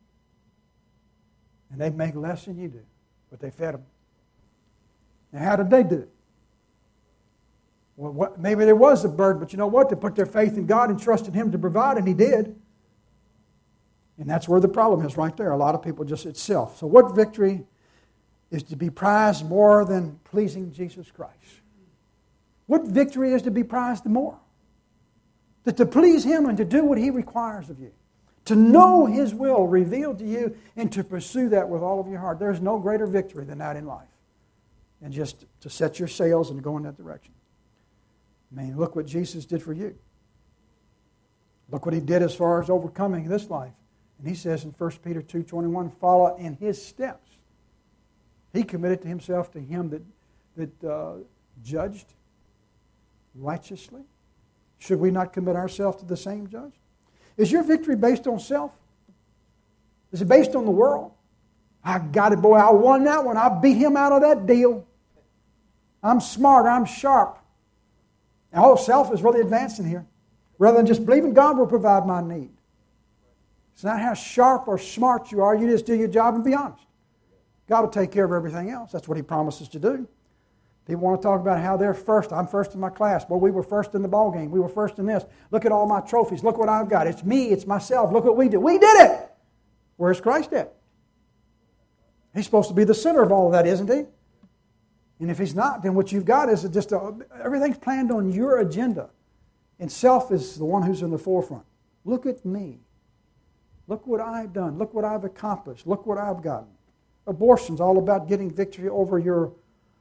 And they make less than you do, but they fed them. Now, how did they do it? Well, maybe there was a burden, but you know what? They put their faith in God and trusted Him to provide, and He did. And that's where the problem is right there. A lot of people just, it's self. So what victory is to be prized more than pleasing Jesus Christ? What victory is to be prized more? That to please Him and to do what He requires of you. To know His will revealed to you and to pursue that with all of your heart. There's no greater victory than that in life. And just to set your sails and go in that direction. I mean, look what Jesus did for you. Look what He did as far as overcoming this life. And He says in 1 Peter 2:21, follow in His steps. He committed to Himself to Him that judged righteously. Should we not commit ourselves to the same judge? Is your victory based on self? Is it based on the world? I got it, boy, I won that one. I beat him out of that deal. I'm smart, I'm sharp. And all self is really advancing here. Rather than just believing God will provide my need. It's not how sharp or smart you are. You just do your job and be honest. God will take care of everything else. That's what He promises to do. People want to talk about how they're first. I'm first in my class. Well, we were first in the ball game. We were first in this. Look at all my trophies. Look what I've got. It's me. It's myself. Look what we did. We did it. Where's Christ at? He's supposed to be the center of all of that, isn't He? And if He's not, then what you've got is just everything's planned on your agenda. And self is the one who's in the forefront. Look at me. Look what I've done. Look what I've accomplished. Look what I've gotten. Abortion's all about getting victory over your,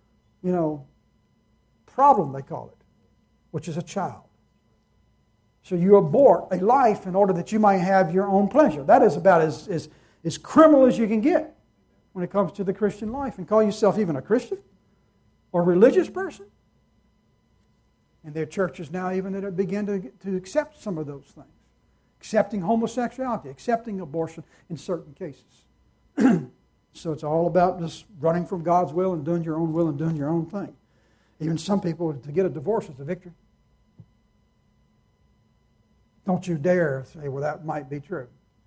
problem, they call it, which is a child. So you abort a life in order that you might have your own pleasure. That is about as criminal as you can get when it comes to the Christian life. And call yourself even a Christian or a religious person. And there are churches now even that begin to accept some of those things. Accepting homosexuality, accepting abortion in certain cases. So it's all about just running from God's will and doing your own will and doing your own thing. Even some people, to get a divorce is a victory. Don't you dare say, well, that might be true.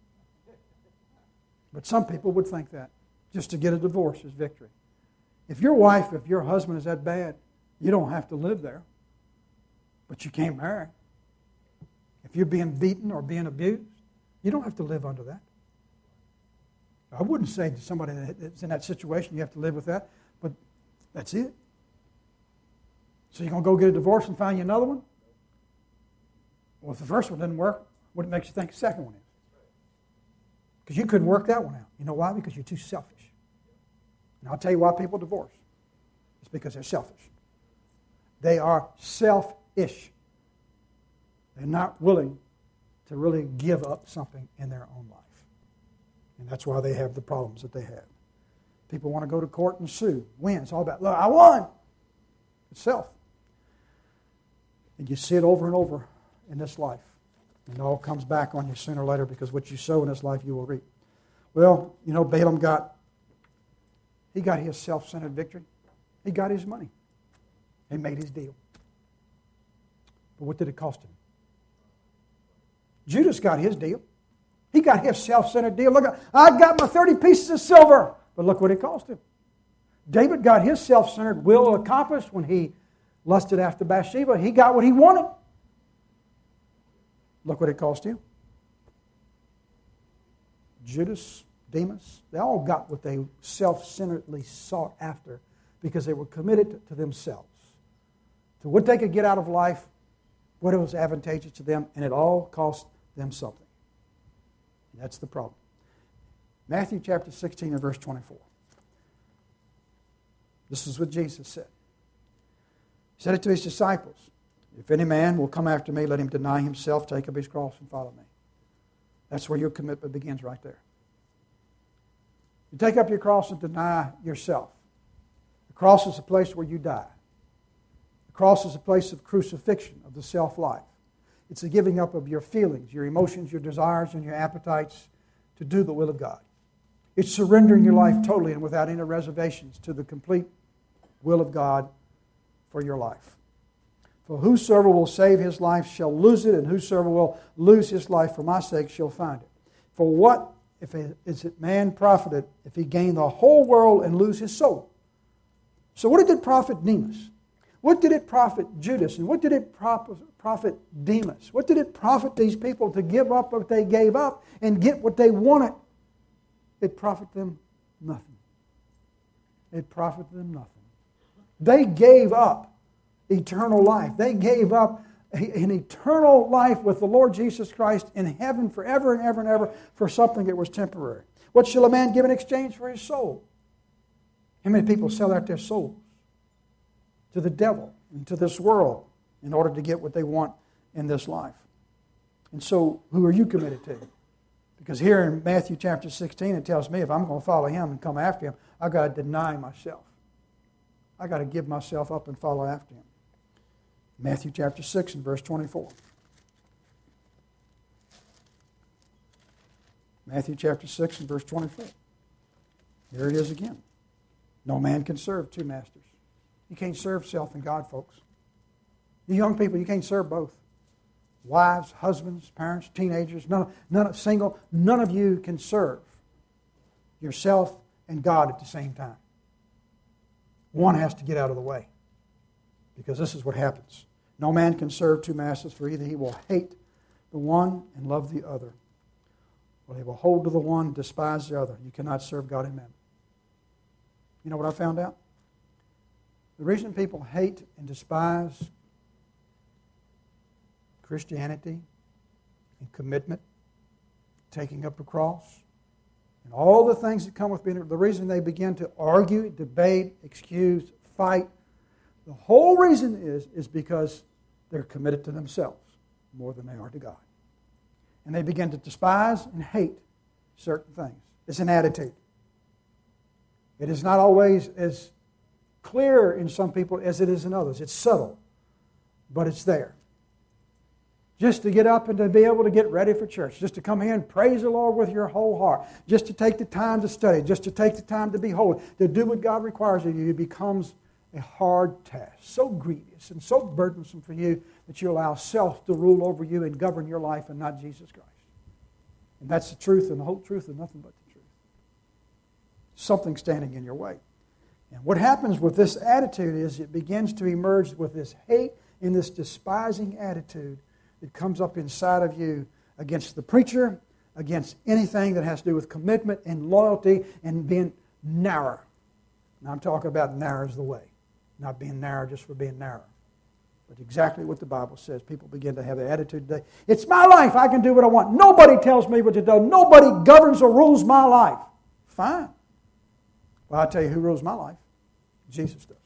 But some people would think that. Just to get a divorce is victory. If your husband is that bad, you don't have to live there. But you can't marry. If you're being beaten or being abused, you don't have to live under that. I wouldn't say to somebody that's in that situation, you have to live with that, but that's it. So you're going to go get a divorce and find you another one? Well, if the first one didn't work, what makes you think the second one is? Because you couldn't work that one out. You know why? Because you're too selfish. And I'll tell you why people divorce. It's because they're selfish. They are selfish. They're not willing to really give up something in their own life. And that's why they have the problems that they have. People want to go to court and sue, win. It's all about, look, I won. It's self. And you see it over and over in this life. And it all comes back on you sooner or later because what you sow in this life you will reap. Well, Balaam got his self-centered victory. He got his money. He made his deal. But what did it cost him? Judas got his deal. He got his self-centered deal. Look, I got my 30 pieces of silver. But look what it cost him. David got his self-centered will accomplished when he lusted after Bathsheba. He got what he wanted. Look what it cost him. Judas, Demas, they all got what they self-centeredly sought after because they were committed to themselves, to what they could get out of life, what was advantageous to them, and it all cost them something. And that's the problem. Matthew chapter 16 and verse 24. This is what Jesus said. He said it to His disciples. If any man will come after me, let him deny himself, take up his cross, and follow me. That's where your commitment begins right there. You take up your cross and deny yourself. The cross is a place where you die. The cross is a place of crucifixion, of the self-life. It's a giving up of your feelings, your emotions, your desires, and your appetites to do the will of God. It's surrendering your life totally and without any reservations to the complete will of God for your life. For whosoever will save his life shall lose it, and whosoever will lose his life for my sake shall find it. For what is it man profited if he gain the whole world and lose his soul? So what did it profit Demas? What did it profit Judas? And what did it profit Demas? What did it profit these people to give up what they gave up and get what they wanted? It profited them nothing. It profited them nothing. They gave up eternal life. They gave up an eternal life with the Lord Jesus Christ in heaven forever and ever and ever for something that was temporary. What shall a man give in exchange for his soul? How many people sell out their souls to the devil and to this world in order to get what they want in this life? And so, who are you committed to? Because here in Matthew chapter 16, it tells me if I'm going to follow Him and come after Him, I've got to deny myself. I've got to give myself up and follow after Him. Matthew chapter 6 and verse 24. Matthew chapter 6 and verse 24. Here it is again. No man can serve two masters. You can't serve self and God, folks. You young people, you can't serve both. Wives, husbands, parents, teenagers, none of you can serve yourself and God at the same time. One has to get out of the way. Because this is what happens. No man can serve two masters, for either he will hate the one and love the other, or he will hold to the one and despise the other. You cannot serve God and mammon. You know what I found out? The reason people hate and despise Christianity and commitment, taking up a cross, and all the things that come with being, the reason they begin to argue, debate, excuse, fight, the whole reason is because they're committed to themselves more than they are to God. And they begin to despise and hate certain things. It's an attitude. It is not always as clear in some people as it is in others. It's subtle, but it's there. Just to get up and to be able to get ready for church, just to come here and praise the Lord with your whole heart, just to take the time to study, just to take the time to be holy, to do what God requires of you, it becomes a hard task, so grievous and so burdensome for you that you allow self to rule over you and govern your life and not Jesus Christ. And that's the truth and the whole truth and nothing but the truth. Something standing in your way. And what happens with this attitude is it begins to emerge with this hate and this despising attitude that comes up inside of you against the preacher, against anything that has to do with commitment and loyalty and being narrow. And I'm talking about narrow is the way. Not being narrow just for being narrow. But exactly what the Bible says. People begin to have the attitude today. It's my life. I can do what I want. Nobody tells me what to do. Nobody governs or rules my life. Fine. Well, I'll tell you who rules my life. Jesus does.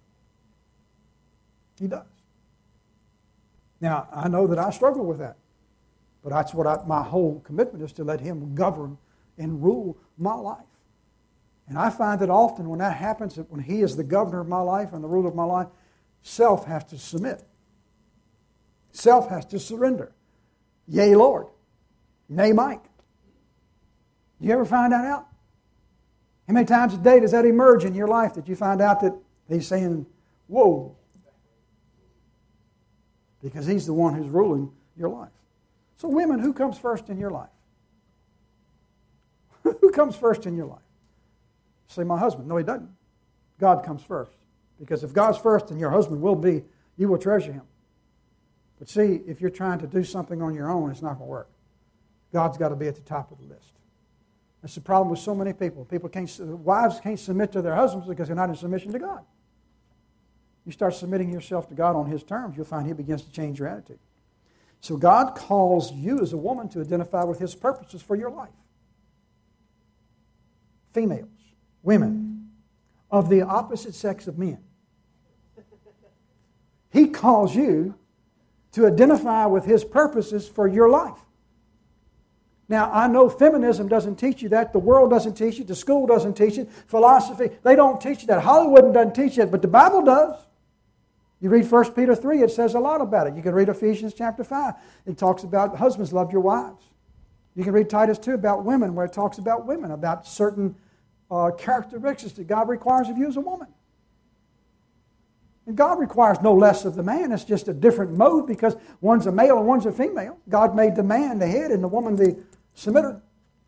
He does. Now, I know that I struggle with that. But that's what my whole commitment is, to let Him govern and rule my life. And I find that often when that happens, that when He is the governor of my life and the ruler of my life, self has to submit. Self has to surrender. Yea, Lord. Nay, Mike. You ever find that out? How many times a day does that emerge in your life that you find out that He's saying, whoa? Because He's the one who's ruling your life. So women, who comes first in your life? Who comes first in your life? Say, my husband. No, he doesn't. God comes first. Because if God's first, then your husband will be, you will treasure him. But see, if you're trying to do something on your own, it's not going to work. God's got to be at the top of the list. That's the problem with so many people. Wives can't submit to their husbands because they're not in submission to God. You start submitting yourself to God on His terms, you'll find He begins to change your attitude. So God calls you as a woman to identify with His purposes for your life. Females, women, of the opposite sex of men. He calls you to identify with His purposes for your life. Now, I know feminism doesn't teach you that. The world doesn't teach it. The school doesn't teach it. Philosophy, they don't teach you that. Hollywood doesn't teach it, but the Bible does. You read 1 Peter 3, it says a lot about it. You can read Ephesians chapter 5. It talks about husbands, love your wives. You can read Titus 2 about women, where it talks about women, about certain characteristics that God requires of you as a woman. And God requires no less of the man. It's just a different mode because one's a male and one's a female. God made the man the head and the woman the submitter.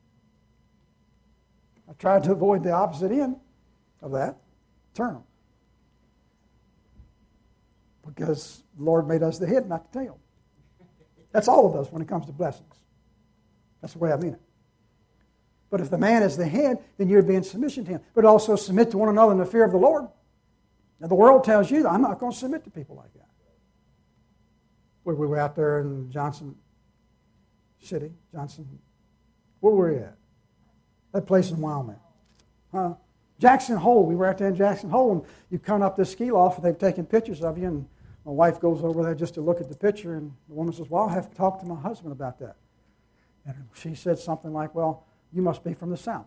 I tried to avoid the opposite end of that term. Because the Lord made us the head, not the tail. That's all of us when it comes to blessings. That's the way I mean it. But if the man is the head, then you're being submission to him. But also submit to one another in the fear of the Lord. Now the world tells you that I'm not going to submit to people like that. We were out there in Johnson City, where were we at? That place in Wyoming. Jackson Hole. We were out there in Jackson Hole, and you come up this ski loft, and they've taken pictures of you, and my wife goes over there just to look at the picture, and the woman says, well, I'll have to talk to my husband about that. And she said something like, well, you must be from the South.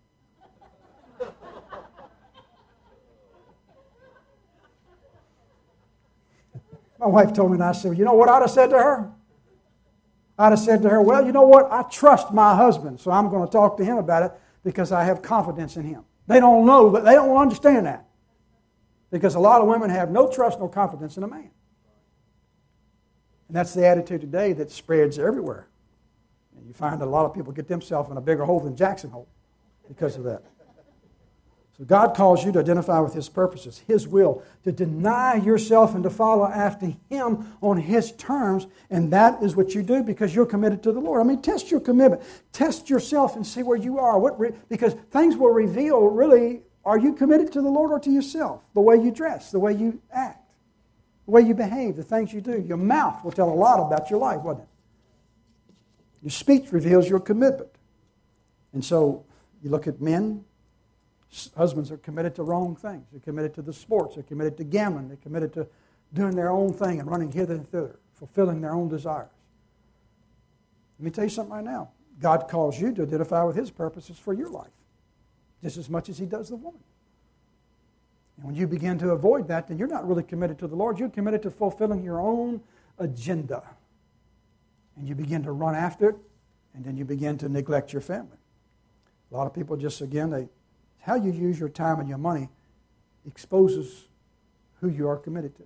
My wife told me, and I said, well, you know what I'd have said to her? I'd have said to her, well, you know what? I trust my husband, so I'm going to talk to him about it because I have confidence in him. They don't know, but they don't understand that. Because a lot of women have no trust, no confidence in a man. And that's the attitude today that spreads everywhere. And you find that a lot of people get themselves in a bigger hole than Jackson Hole because of that. So God calls you to identify with His purposes, His will, to deny yourself and to follow after Him on His terms, and that is what you do because you're committed to the Lord. I mean, test your commitment. Test yourself and see where you are. Because things will reveal, really, are you committed to the Lord or to yourself? The way you dress, the way you act, the way you behave, the things you do. Your mouth will tell a lot about your life, won't it? Your speech reveals your commitment. And so you look at men. Husbands are committed to wrong things. They're committed to the sports. They're committed to gambling. They're committed to doing their own thing and running hither and thither, fulfilling their own desires. Let me tell you something right now. God calls you to identify with His purposes for your life, just as much as He does the woman. And when you begin to avoid that, then you're not really committed to the Lord. You're committed to fulfilling your own agenda. And you begin to run after it, and then you begin to neglect your family. A lot of people just, again, how you use your time and your money exposes who you are committed to.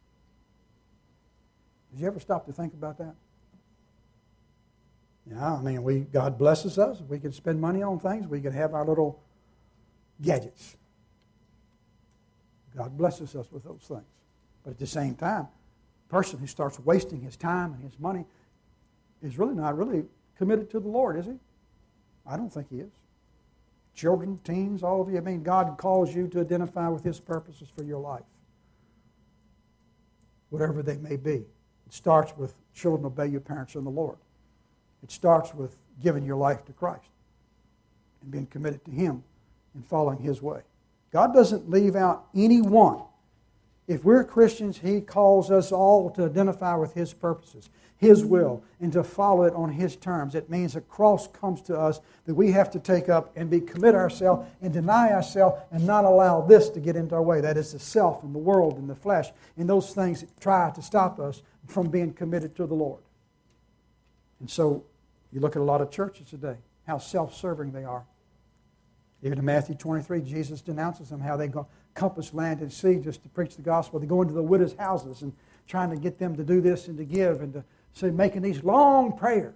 Did you ever stop to think about that? Yeah, I mean, God blesses us. We can spend money on things. We can have our little gadgets. God blesses us with those things. But at the same time, a person who starts wasting his time and his money is really not really committed to the Lord, is he? I don't think he is. Children, teens, all of you. I mean, God calls you to identify with His purposes for your life. Whatever they may be. It starts with children, obey your parents in the Lord. It starts with giving your life to Christ and being committed to Him and following His way. God doesn't leave out anyone. If we're Christians, He calls us all to identify with His purposes, His will, and to follow it on His terms. It means a cross comes to us that we have to take up and commit ourselves and deny ourselves and not allow this to get into our way. That is the self and the world and the flesh and those things that try to stop us from being committed to the Lord. And so you look at a lot of churches today, how self-serving they are. Even in Matthew 23, Jesus denounces them, how they go compass land and sea just to preach the gospel. They go into the widows' houses and trying to get them to do this and to give and to say, making these long prayers,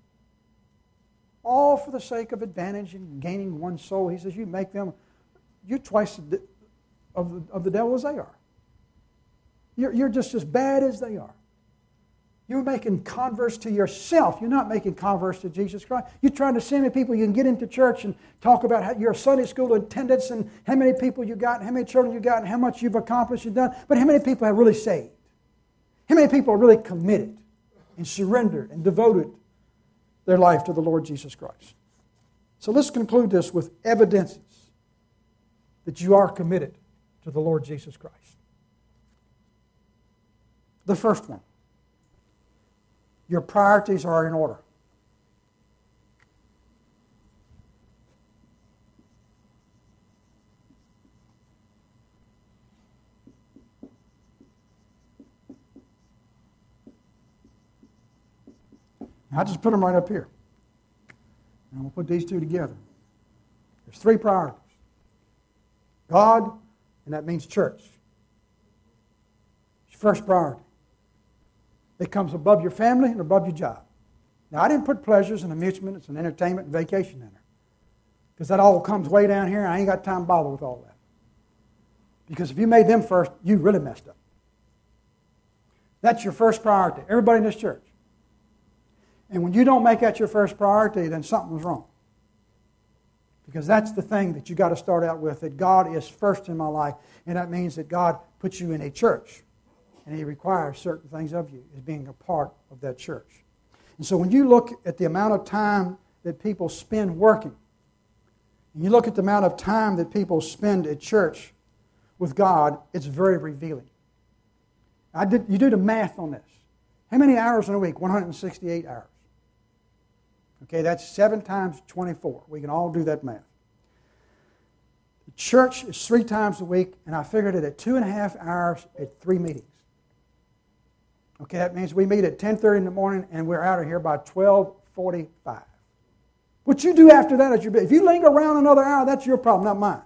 all for the sake of advantage and gaining one soul. He says, you're twice of the devil as they are. You're just as bad as they are. You're making converts to yourself. You're not making converts to Jesus Christ. You're trying to see how many people you can get into church and talk about how your Sunday school attendance and how many people you got, and how many children you got, and how much you've accomplished and done. But how many people have really saved? How many people are really committed and surrendered and devoted their life to the Lord Jesus Christ? So let's conclude this with evidences that you are committed to the Lord Jesus Christ. The first one. Your priorities are in order. I just put them right up here. And we'll put these two together. There's three priorities. God, and that means church. It's your first priority. It comes above your family and above your job. Now, I didn't put pleasures and amusements and entertainment and vacation in there. Because that all comes way down here, and I ain't got time to bother with all that. Because if you made them first, you really messed up. That's your first priority, everybody in this church. And when you don't make that your first priority, then something's wrong. Because that's the thing that you got to start out with, that God is first in my life. And that means that God puts you in a church. And He requires certain things of you as being a part of that church. And so when you look at the amount of time that people spend working, and you look at the amount of time that people spend at church with God, it's very revealing. You do the math on this. How many hours in a week? 168 hours. Okay, that's 7 times 24. We can all do that math. The church is 3 times a week, and I figured it at 2.5 hours at 3 meetings. Okay, that means we meet at 10:30 in the morning, and we're out of here by 12:45. What you do after that is your business. If you linger around another hour, that's your problem, not mine.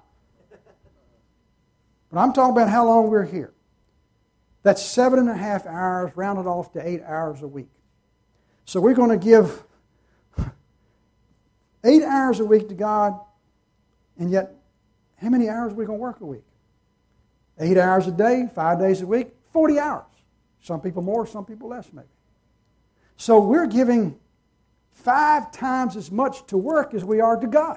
But I'm talking about how long we're here. That's 7.5 hours, rounded off to 8 hours a week. So we're going to give 8 hours a week to God, and yet how many hours are we going to work a week? 8 hours a day, 5 days a week, 40 hours. Some people more, some people less maybe. So we're giving 5 times as much to work as we are to God.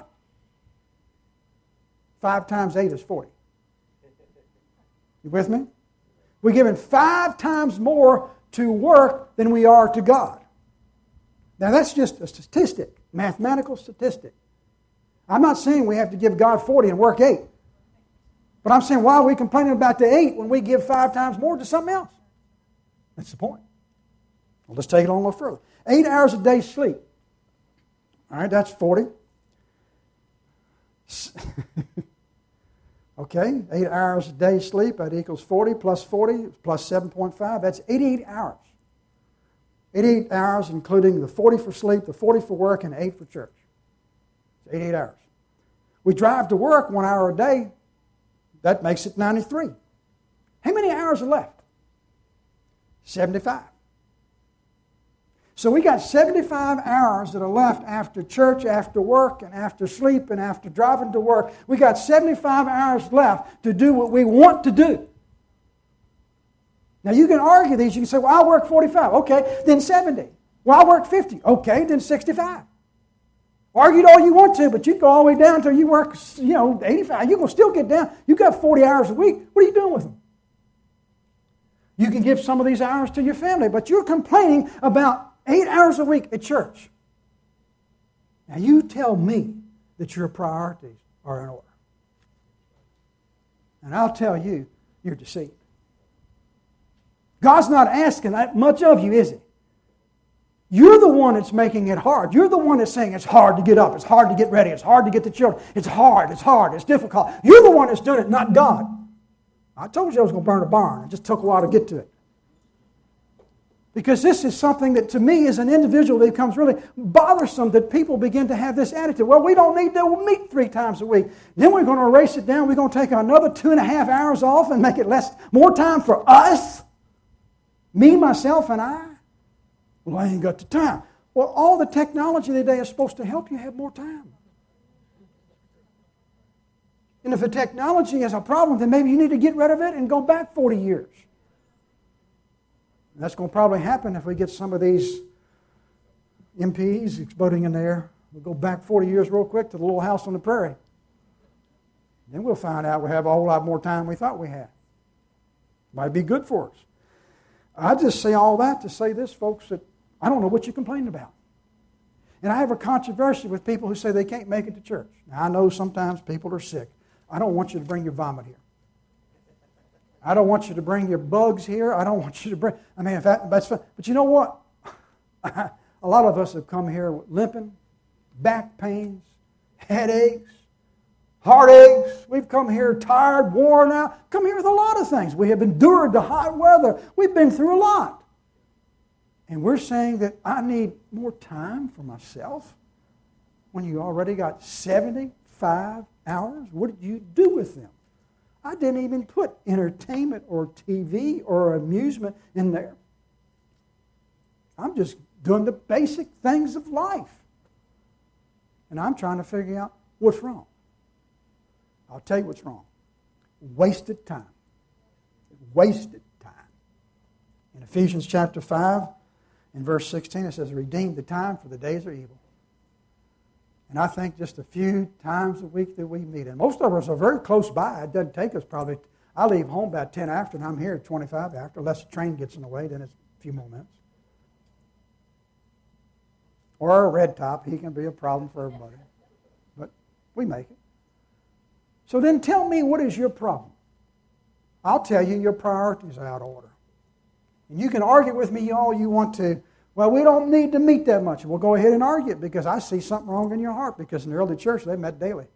5 times 8 is 40. You with me? We're giving 5 times more to work than we are to God. Now that's just a statistic, mathematical statistic. I'm not saying we have to give God 40 and work 8. But I'm saying, why are we complaining about the 8 when we give 5 times more to something else? That's the point. Well, let's take it on a little further. 8 hours a day sleep. All right, that's 40. Okay, 8 hours a day sleep, that equals 40 plus 7.5, that's 88 hours. 88 hours, including the 40 for sleep, the 40 for work, and 8 for church. It's 88 hours. We drive to work 1 hour a day. That makes it 93. How many hours are left? 75. So we got 75 hours that are left after church, after work, and after sleep, and after driving to work. We got 75 hours left to do what we want to do. Now you can argue these. You can say, well, I work 45. Okay, then 70. Well, I work 50. Okay, then 65. Argue it all you want to, but you go all the way down until you work, 85. You're going to still get down. You got 40 hours a week. What are you doing with them? You can give some of these hours to your family, but you're complaining about 8 hours a week at church. Now you tell me that your priorities are in order. And I'll tell you, you're deceived. God's not asking that much of you, is He? You're the one that's making it hard. You're the one that's saying it's hard to get up, it's hard to get ready, it's hard to get the children. It's hard, it's difficult. You're the one that's doing it, not God. I told you I was going to burn a barn. It just took a while to get to it. Because this is something that to me as an individual becomes really bothersome, that people begin to have this attitude. Well, we don't need to meet 3 times a week. Then we're going to erase it down. We're going to take another 2.5 hours off and make it more time for us. Me, myself, and I. Well, I ain't got the time. Well, all the technology today is supposed to help you have more time. And if the technology is a problem, then maybe you need to get rid of it and go back 40 years. And that's going to probably happen if we get some of these MPs exploding in there. We'll go back 40 years real quick to the little house on the prairie. Then we'll find out we have a whole lot more time than we thought we had. Might be good for us. I just say all that to say this, folks, that I don't know what you're complaining about. And I have a controversy with people who say they can't make it to church. Now, I know sometimes people are sick. I don't want you to bring your vomit here. I don't want you to bring your bugs here. I don't want you to bring... if that's fine. But you know what? A lot of us have come here with limping, back pains, headaches, heartaches. We've come here tired, worn out. Come here with a lot of things. We have endured the hot weather. We've been through a lot. And we're saying that I need more time for myself when you already got 75 hours? What did you do with them? I didn't even put entertainment or TV or amusement in there. I'm just doing the basic things of life. And I'm trying to figure out what's wrong. I'll tell you what's wrong. Wasted time. Wasted time. And Ephesians chapter 5, in verse 16, it says, redeem the time, for the days are evil. And I think just a few times a week that we meet, and most of us are very close by. It doesn't take us probably, I leave home about 10 after, and I'm here at 25 after, unless the train gets in the way, then it's a few more minutes. Or a red top, he can be a problem for everybody. But we make it. So then tell me, what is your problem? I'll tell you, your priorities are out of order. And you can argue with me all you want to. Well, we don't need to meet that much. We'll go ahead and argue it because I see something wrong in your heart, because in the early church they met daily.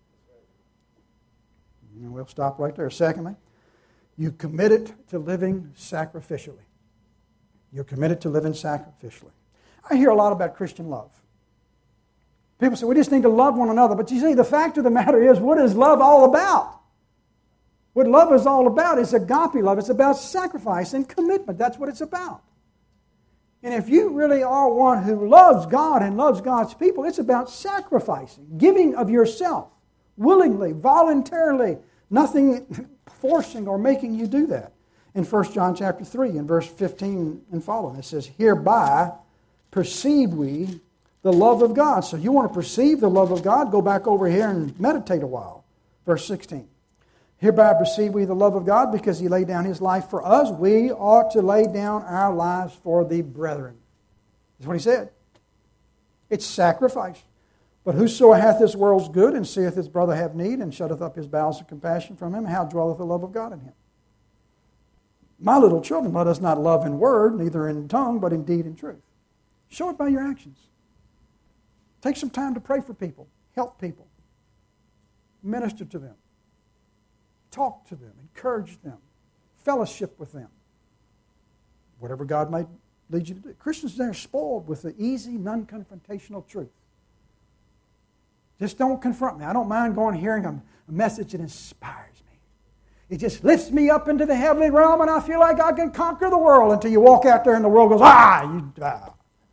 And we'll stop right there. Secondly, you committed to living sacrificially. You're committed to living sacrificially. I hear a lot about Christian love. People say, we just need to love one another. But you see, the fact of the matter is, what is love all about? What love is all about is agape love. It's about sacrifice and commitment. That's what it's about. And if you really are one who loves God and loves God's people, it's about sacrificing, giving of yourself, willingly, voluntarily, nothing forcing or making you do that. In 1 John chapter 3, in verse 15 and following, it says, hereby perceive we the love of God. So you want to perceive the love of God? Go back over here and meditate a while. Verse 16. Hereby perceive we the love of God, because He laid down His life for us. We ought to lay down our lives for the brethren. That's what He said. It's sacrifice. But whoso hath this world's good, and seeth his brother have need, and shutteth up his bowels of compassion from him, how dwelleth the love of God in him? My little children, let us not love in word, neither in tongue, but in deed and truth. Show it by your actions. Take some time to pray for people. Help people. Minister to them. Talk to them. Encourage them. Fellowship with them. Whatever God might lead you to do. Christians are spoiled with the easy, non-confrontational truth. Just don't confront me. I don't mind going and hearing a message that inspires me. It just lifts me up into the heavenly realm, and I feel like I can conquer the world, until you walk out there and the world goes, you die.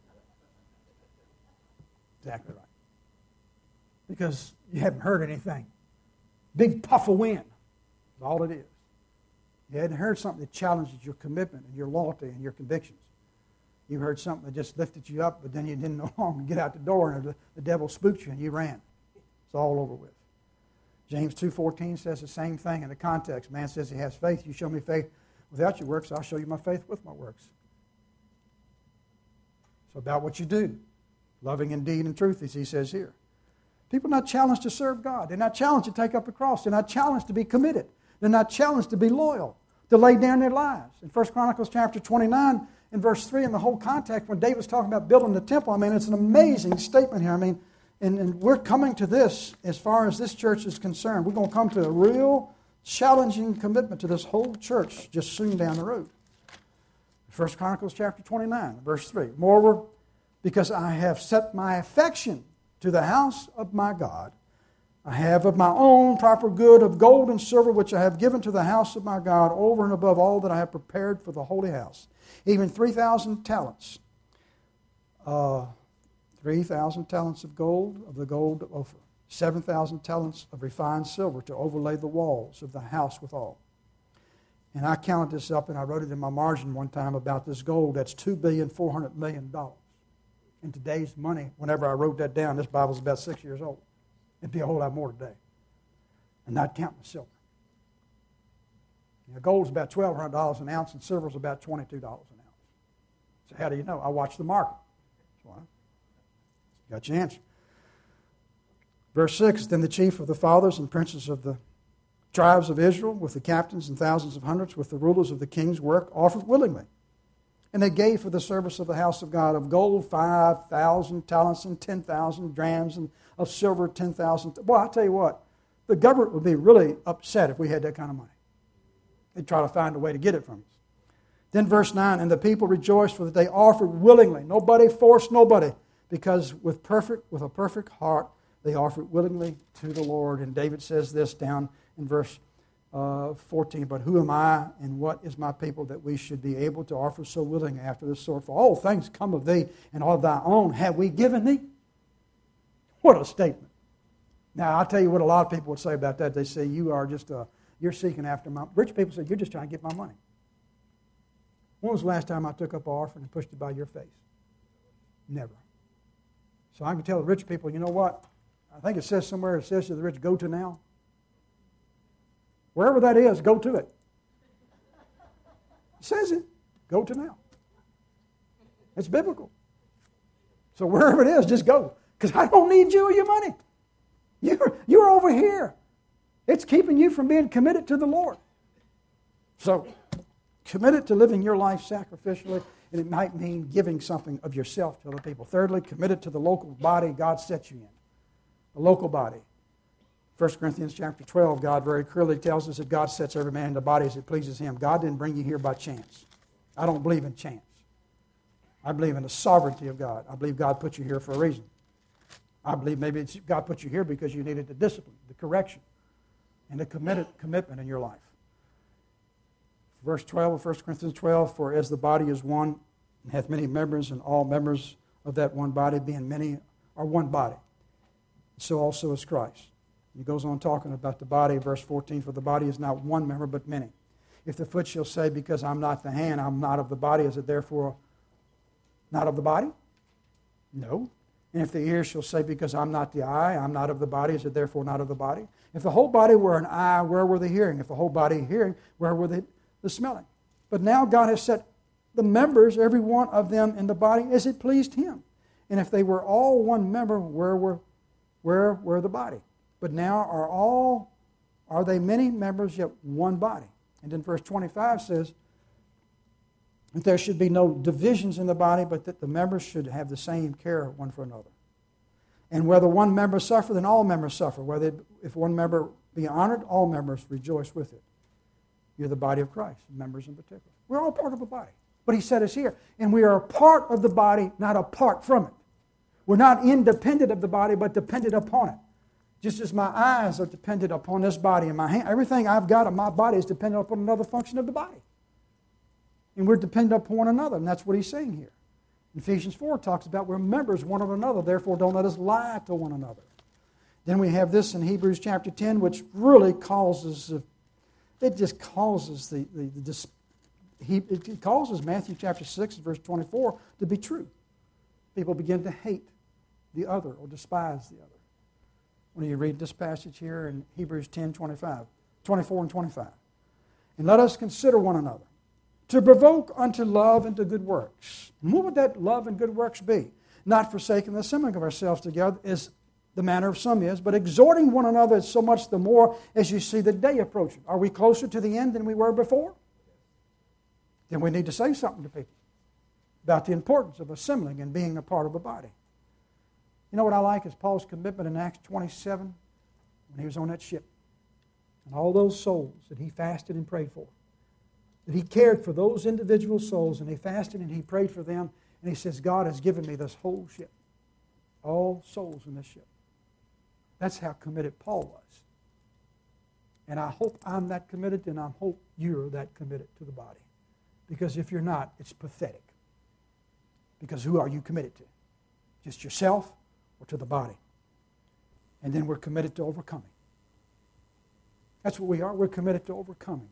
Exactly right. Because you haven't heard anything. Big puff of wind. That's all it is. You hadn't heard something that challenges your commitment and your loyalty and your convictions. You heard something that just lifted you up, but then you didn't no longer get out the door, and the devil spooked you and you ran. It's all over with. James 2:14 says the same thing in the context. Man says he has faith. You show me faith without your works, I'll show you my faith with my works. So about what you do. Loving in deed and truth, as he says here. People are not challenged to serve God. They're not challenged to take up the cross. They're not challenged to be committed. They're not challenged to be loyal, to lay down their lives. In 1 Chronicles chapter 29, in verse 3, in the whole context, when David's talking about building the temple, it's an amazing statement here. And we're coming to this, as far as this church is concerned. We're going to come to a real challenging commitment to this whole church just soon down the road. 1 Chronicles chapter 29, verse 3. Moreover, because I have set my affection to the house of my God, I have of my own proper good of gold and silver, which I have given to the house of my God, over and above all that I have prepared for the holy house. Even 3,000 talents. 3,000 talents of gold, of the gold of Ophir. 7,000 talents of refined silver to overlay the walls of the house withal. And I counted this up, and I wrote it in my margin one time about this gold. That's $2,400,000,000. In today's money, whenever I wrote that down, this Bible's about 6 years old. It'd be a whole lot more today. And not counting the silver. Gold's about $1,200 an ounce, and silver's about $22 an ounce. So how do you know? I watch the market. That's why. Got your answer. Verse 6, then the chief of the fathers and princes of the tribes of Israel, with the captains and thousands of hundreds, with the rulers of the king's work, offered willingly. And they gave for the service of the house of God of gold 5,000 talents and 10,000 drams, and of silver 10,000. Boy, I tell you what, the government would be really upset if we had that kind of money. They'd try to find a way to get it from us. Then verse 9, and the people rejoiced, for that they offered willingly. Nobody forced nobody, because with a perfect heart they offered willingly to the Lord. And David says this down in verse 14, but who am I and what is my people that we should be able to offer so willingly after this sort? For all things come of thee, and of thy own have we given thee. What a statement. Now, I'll tell you what a lot of people would say about that. They say, you're seeking after my... Rich people say, you're just trying to get my money. When was the last time I took up an offering and pushed it by your face? Never. So I can tell the rich people, you know what? I think it says somewhere, it says to the rich, go to now. Wherever that is, go to it. It says it. Go to now. It's biblical. So wherever it is, just go. Because I don't need you or your money. You're over here. It's keeping you from being committed to the Lord. So, committed to living your life sacrificially, and it might mean giving something of yourself to other people. Thirdly, committed to the local body God sets you in. The local body. 1 Corinthians chapter 12, God very clearly tells us that God sets every man in the body as it pleases Him. God didn't bring you here by chance. I don't believe in chance. I believe in the sovereignty of God. I believe God put you here for a reason. I believe maybe God put you here because you needed the discipline, the correction, and the commitment in your life. Verse 12 of 1 Corinthians 12, for as the body is one, and hath many members, and all members of that one body, being many, are one body. So also is Christ. He goes on talking about the body, verse 14, for the body is not one member, but many. If the foot shall say, because I'm not the hand, I'm not of the body, is it therefore not of the body? No. And if the ear shall say, because I'm not the eye, I'm not of the body, is it therefore not of the body? If the whole body were an eye, where were the hearing? If the whole body hearing, where were the smelling? But now God has set the members, every one of them in the body, as it pleased Him. And if they were all one member, where were the body? But now are they many members, yet one body? And then verse 25 says that there should be no divisions in the body, but that the members should have the same care one for another. And whether one member suffer, then all members suffer. If one member be honored, all members rejoice with it. You're the body of Christ, members in particular. We're all part of a body. But He set us here. And we are a part of the body, not apart from it. We're not independent of the body, but dependent upon it. Just as my eyes are dependent upon this body and my hand, everything I've got in my body is dependent upon another function of the body. And we're dependent upon one another, and that's what he's saying here. Ephesians 4 talks about we're members one of another, therefore don't let us lie to one another. Then we have this in Hebrews chapter 10, which really causes, it causes Matthew chapter 6, verse 24 to be true. People begin to hate the other or despise the other. When you read this passage here in Hebrews 10, 24 and 25. And let us consider one another, to provoke unto love and to good works. And what would that love and good works be? Not forsaking the assembling of ourselves together, as the manner of some is, but exhorting one another so much the more as you see the day approaching. Are we closer to the end than we were before? Then we need to say something to people about the importance of assembling and being a part of a body. You know what I like is Paul's commitment in Acts 27 when he was on that ship. And all those souls that he fasted and prayed for. That he cared for those individual souls, and he fasted and he prayed for them. And he says, God has given me this whole ship. All souls in this ship. That's how committed Paul was. And I hope I'm that committed, and I hope you're that committed to the body. Because if you're not, it's pathetic. Because who are you committed to? Just yourself or to the body? And then we're committed to overcoming. That's what we are. We're committed to overcoming.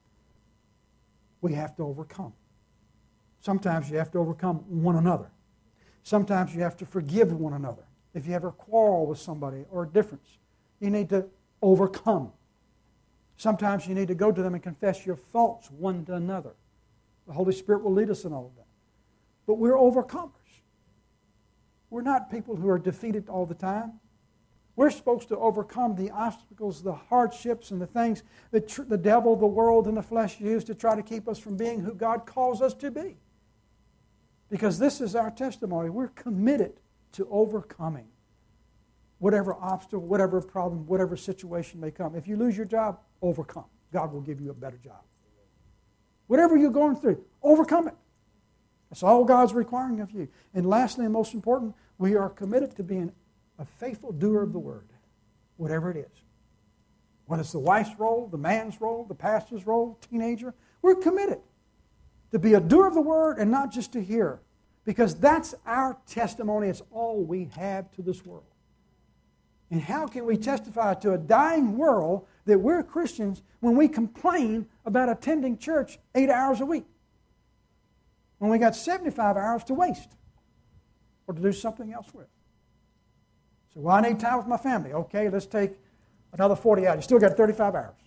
We have to overcome. Sometimes you have to overcome one another. Sometimes you have to forgive one another. If you have a quarrel with somebody or a difference, you need to overcome. Sometimes you need to go to them and confess your faults one to another. The Holy Spirit will lead us in all of that. But we're overcomers. We're not people who are defeated all the time. We're supposed to overcome the obstacles, the hardships, and the things that the devil, the world, and the flesh use to try to keep us from being who God calls us to be. Because this is our testimony. We're committed to overcoming whatever obstacle, whatever problem, whatever situation may come. If you lose your job, overcome. God will give you a better job. Whatever you're going through, overcome it. That's all God's requiring of you. And lastly and most important, we are committed to being a faithful doer of the word, whatever it is. Whether it's the wife's role, the man's role, the pastor's role, teenager, we're committed to be a doer of the word and not just to hear. Because that's our testimony. It's all we have to this world. And how can we testify to a dying world that we're Christians when we complain about attending church 8 hours a week? when we got 75 hours to waste or to do something else with. So, well, I need time with my family. Okay, let's take another 40 hours. You still got 35 hours.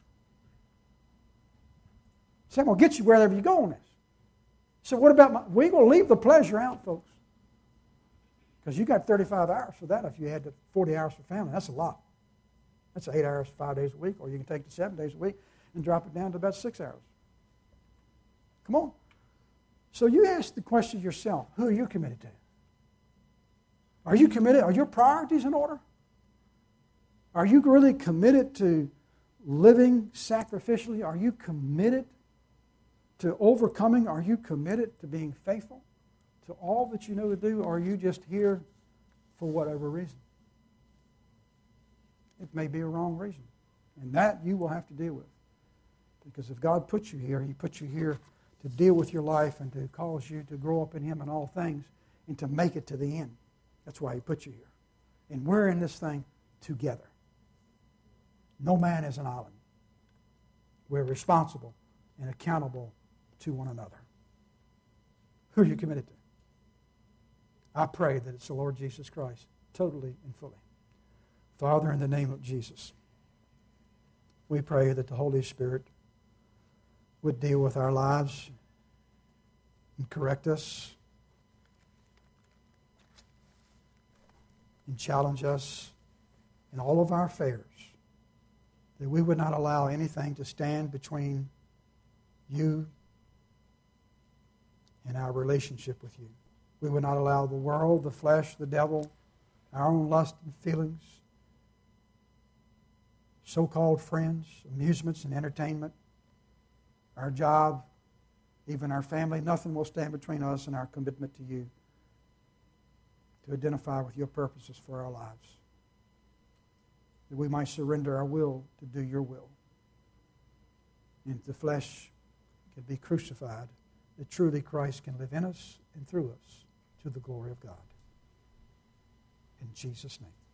So I'm going to get you wherever you go on this. So what about we're going to leave the pleasure out, folks. Because you got 35 hours for that if you had the 40 hours for family. That's a lot. That's 8 hours, 5 days a week. Or you can take the 7 days a week and drop it down to about 6 hours. Come on. So you ask the question yourself, who are you committed to? Are you committed? Are your priorities in order? Are you really committed to living sacrificially? Are you committed to overcoming? Are you committed to being faithful to all that you know to do? Or are you just here for whatever reason? It may be a wrong reason. And that you will have to deal with. Because if God puts you here, He puts you here to deal with your life and to cause you to grow up in Him in all things and to make it to the end. That's why He put you here. And we're in this thing together. No man is an island. We're responsible and accountable to one another. Who are you committed to? I pray that it's the Lord Jesus Christ, totally and fully. Father, in the name of Jesus, we pray that the Holy Spirit would deal with our lives and correct us and challenge us in all of our affairs, that we would not allow anything to stand between you and our relationship with you. We would not allow the world, the flesh, the devil, our own lust and feelings, so-called friends, amusements and entertainment, our job, even our family, nothing will stand between us and our commitment to you to identify with your purposes for our lives. That we might surrender our will to do your will. And the flesh can be crucified, that truly Christ can live in us and through us to the glory of God. In Jesus' name.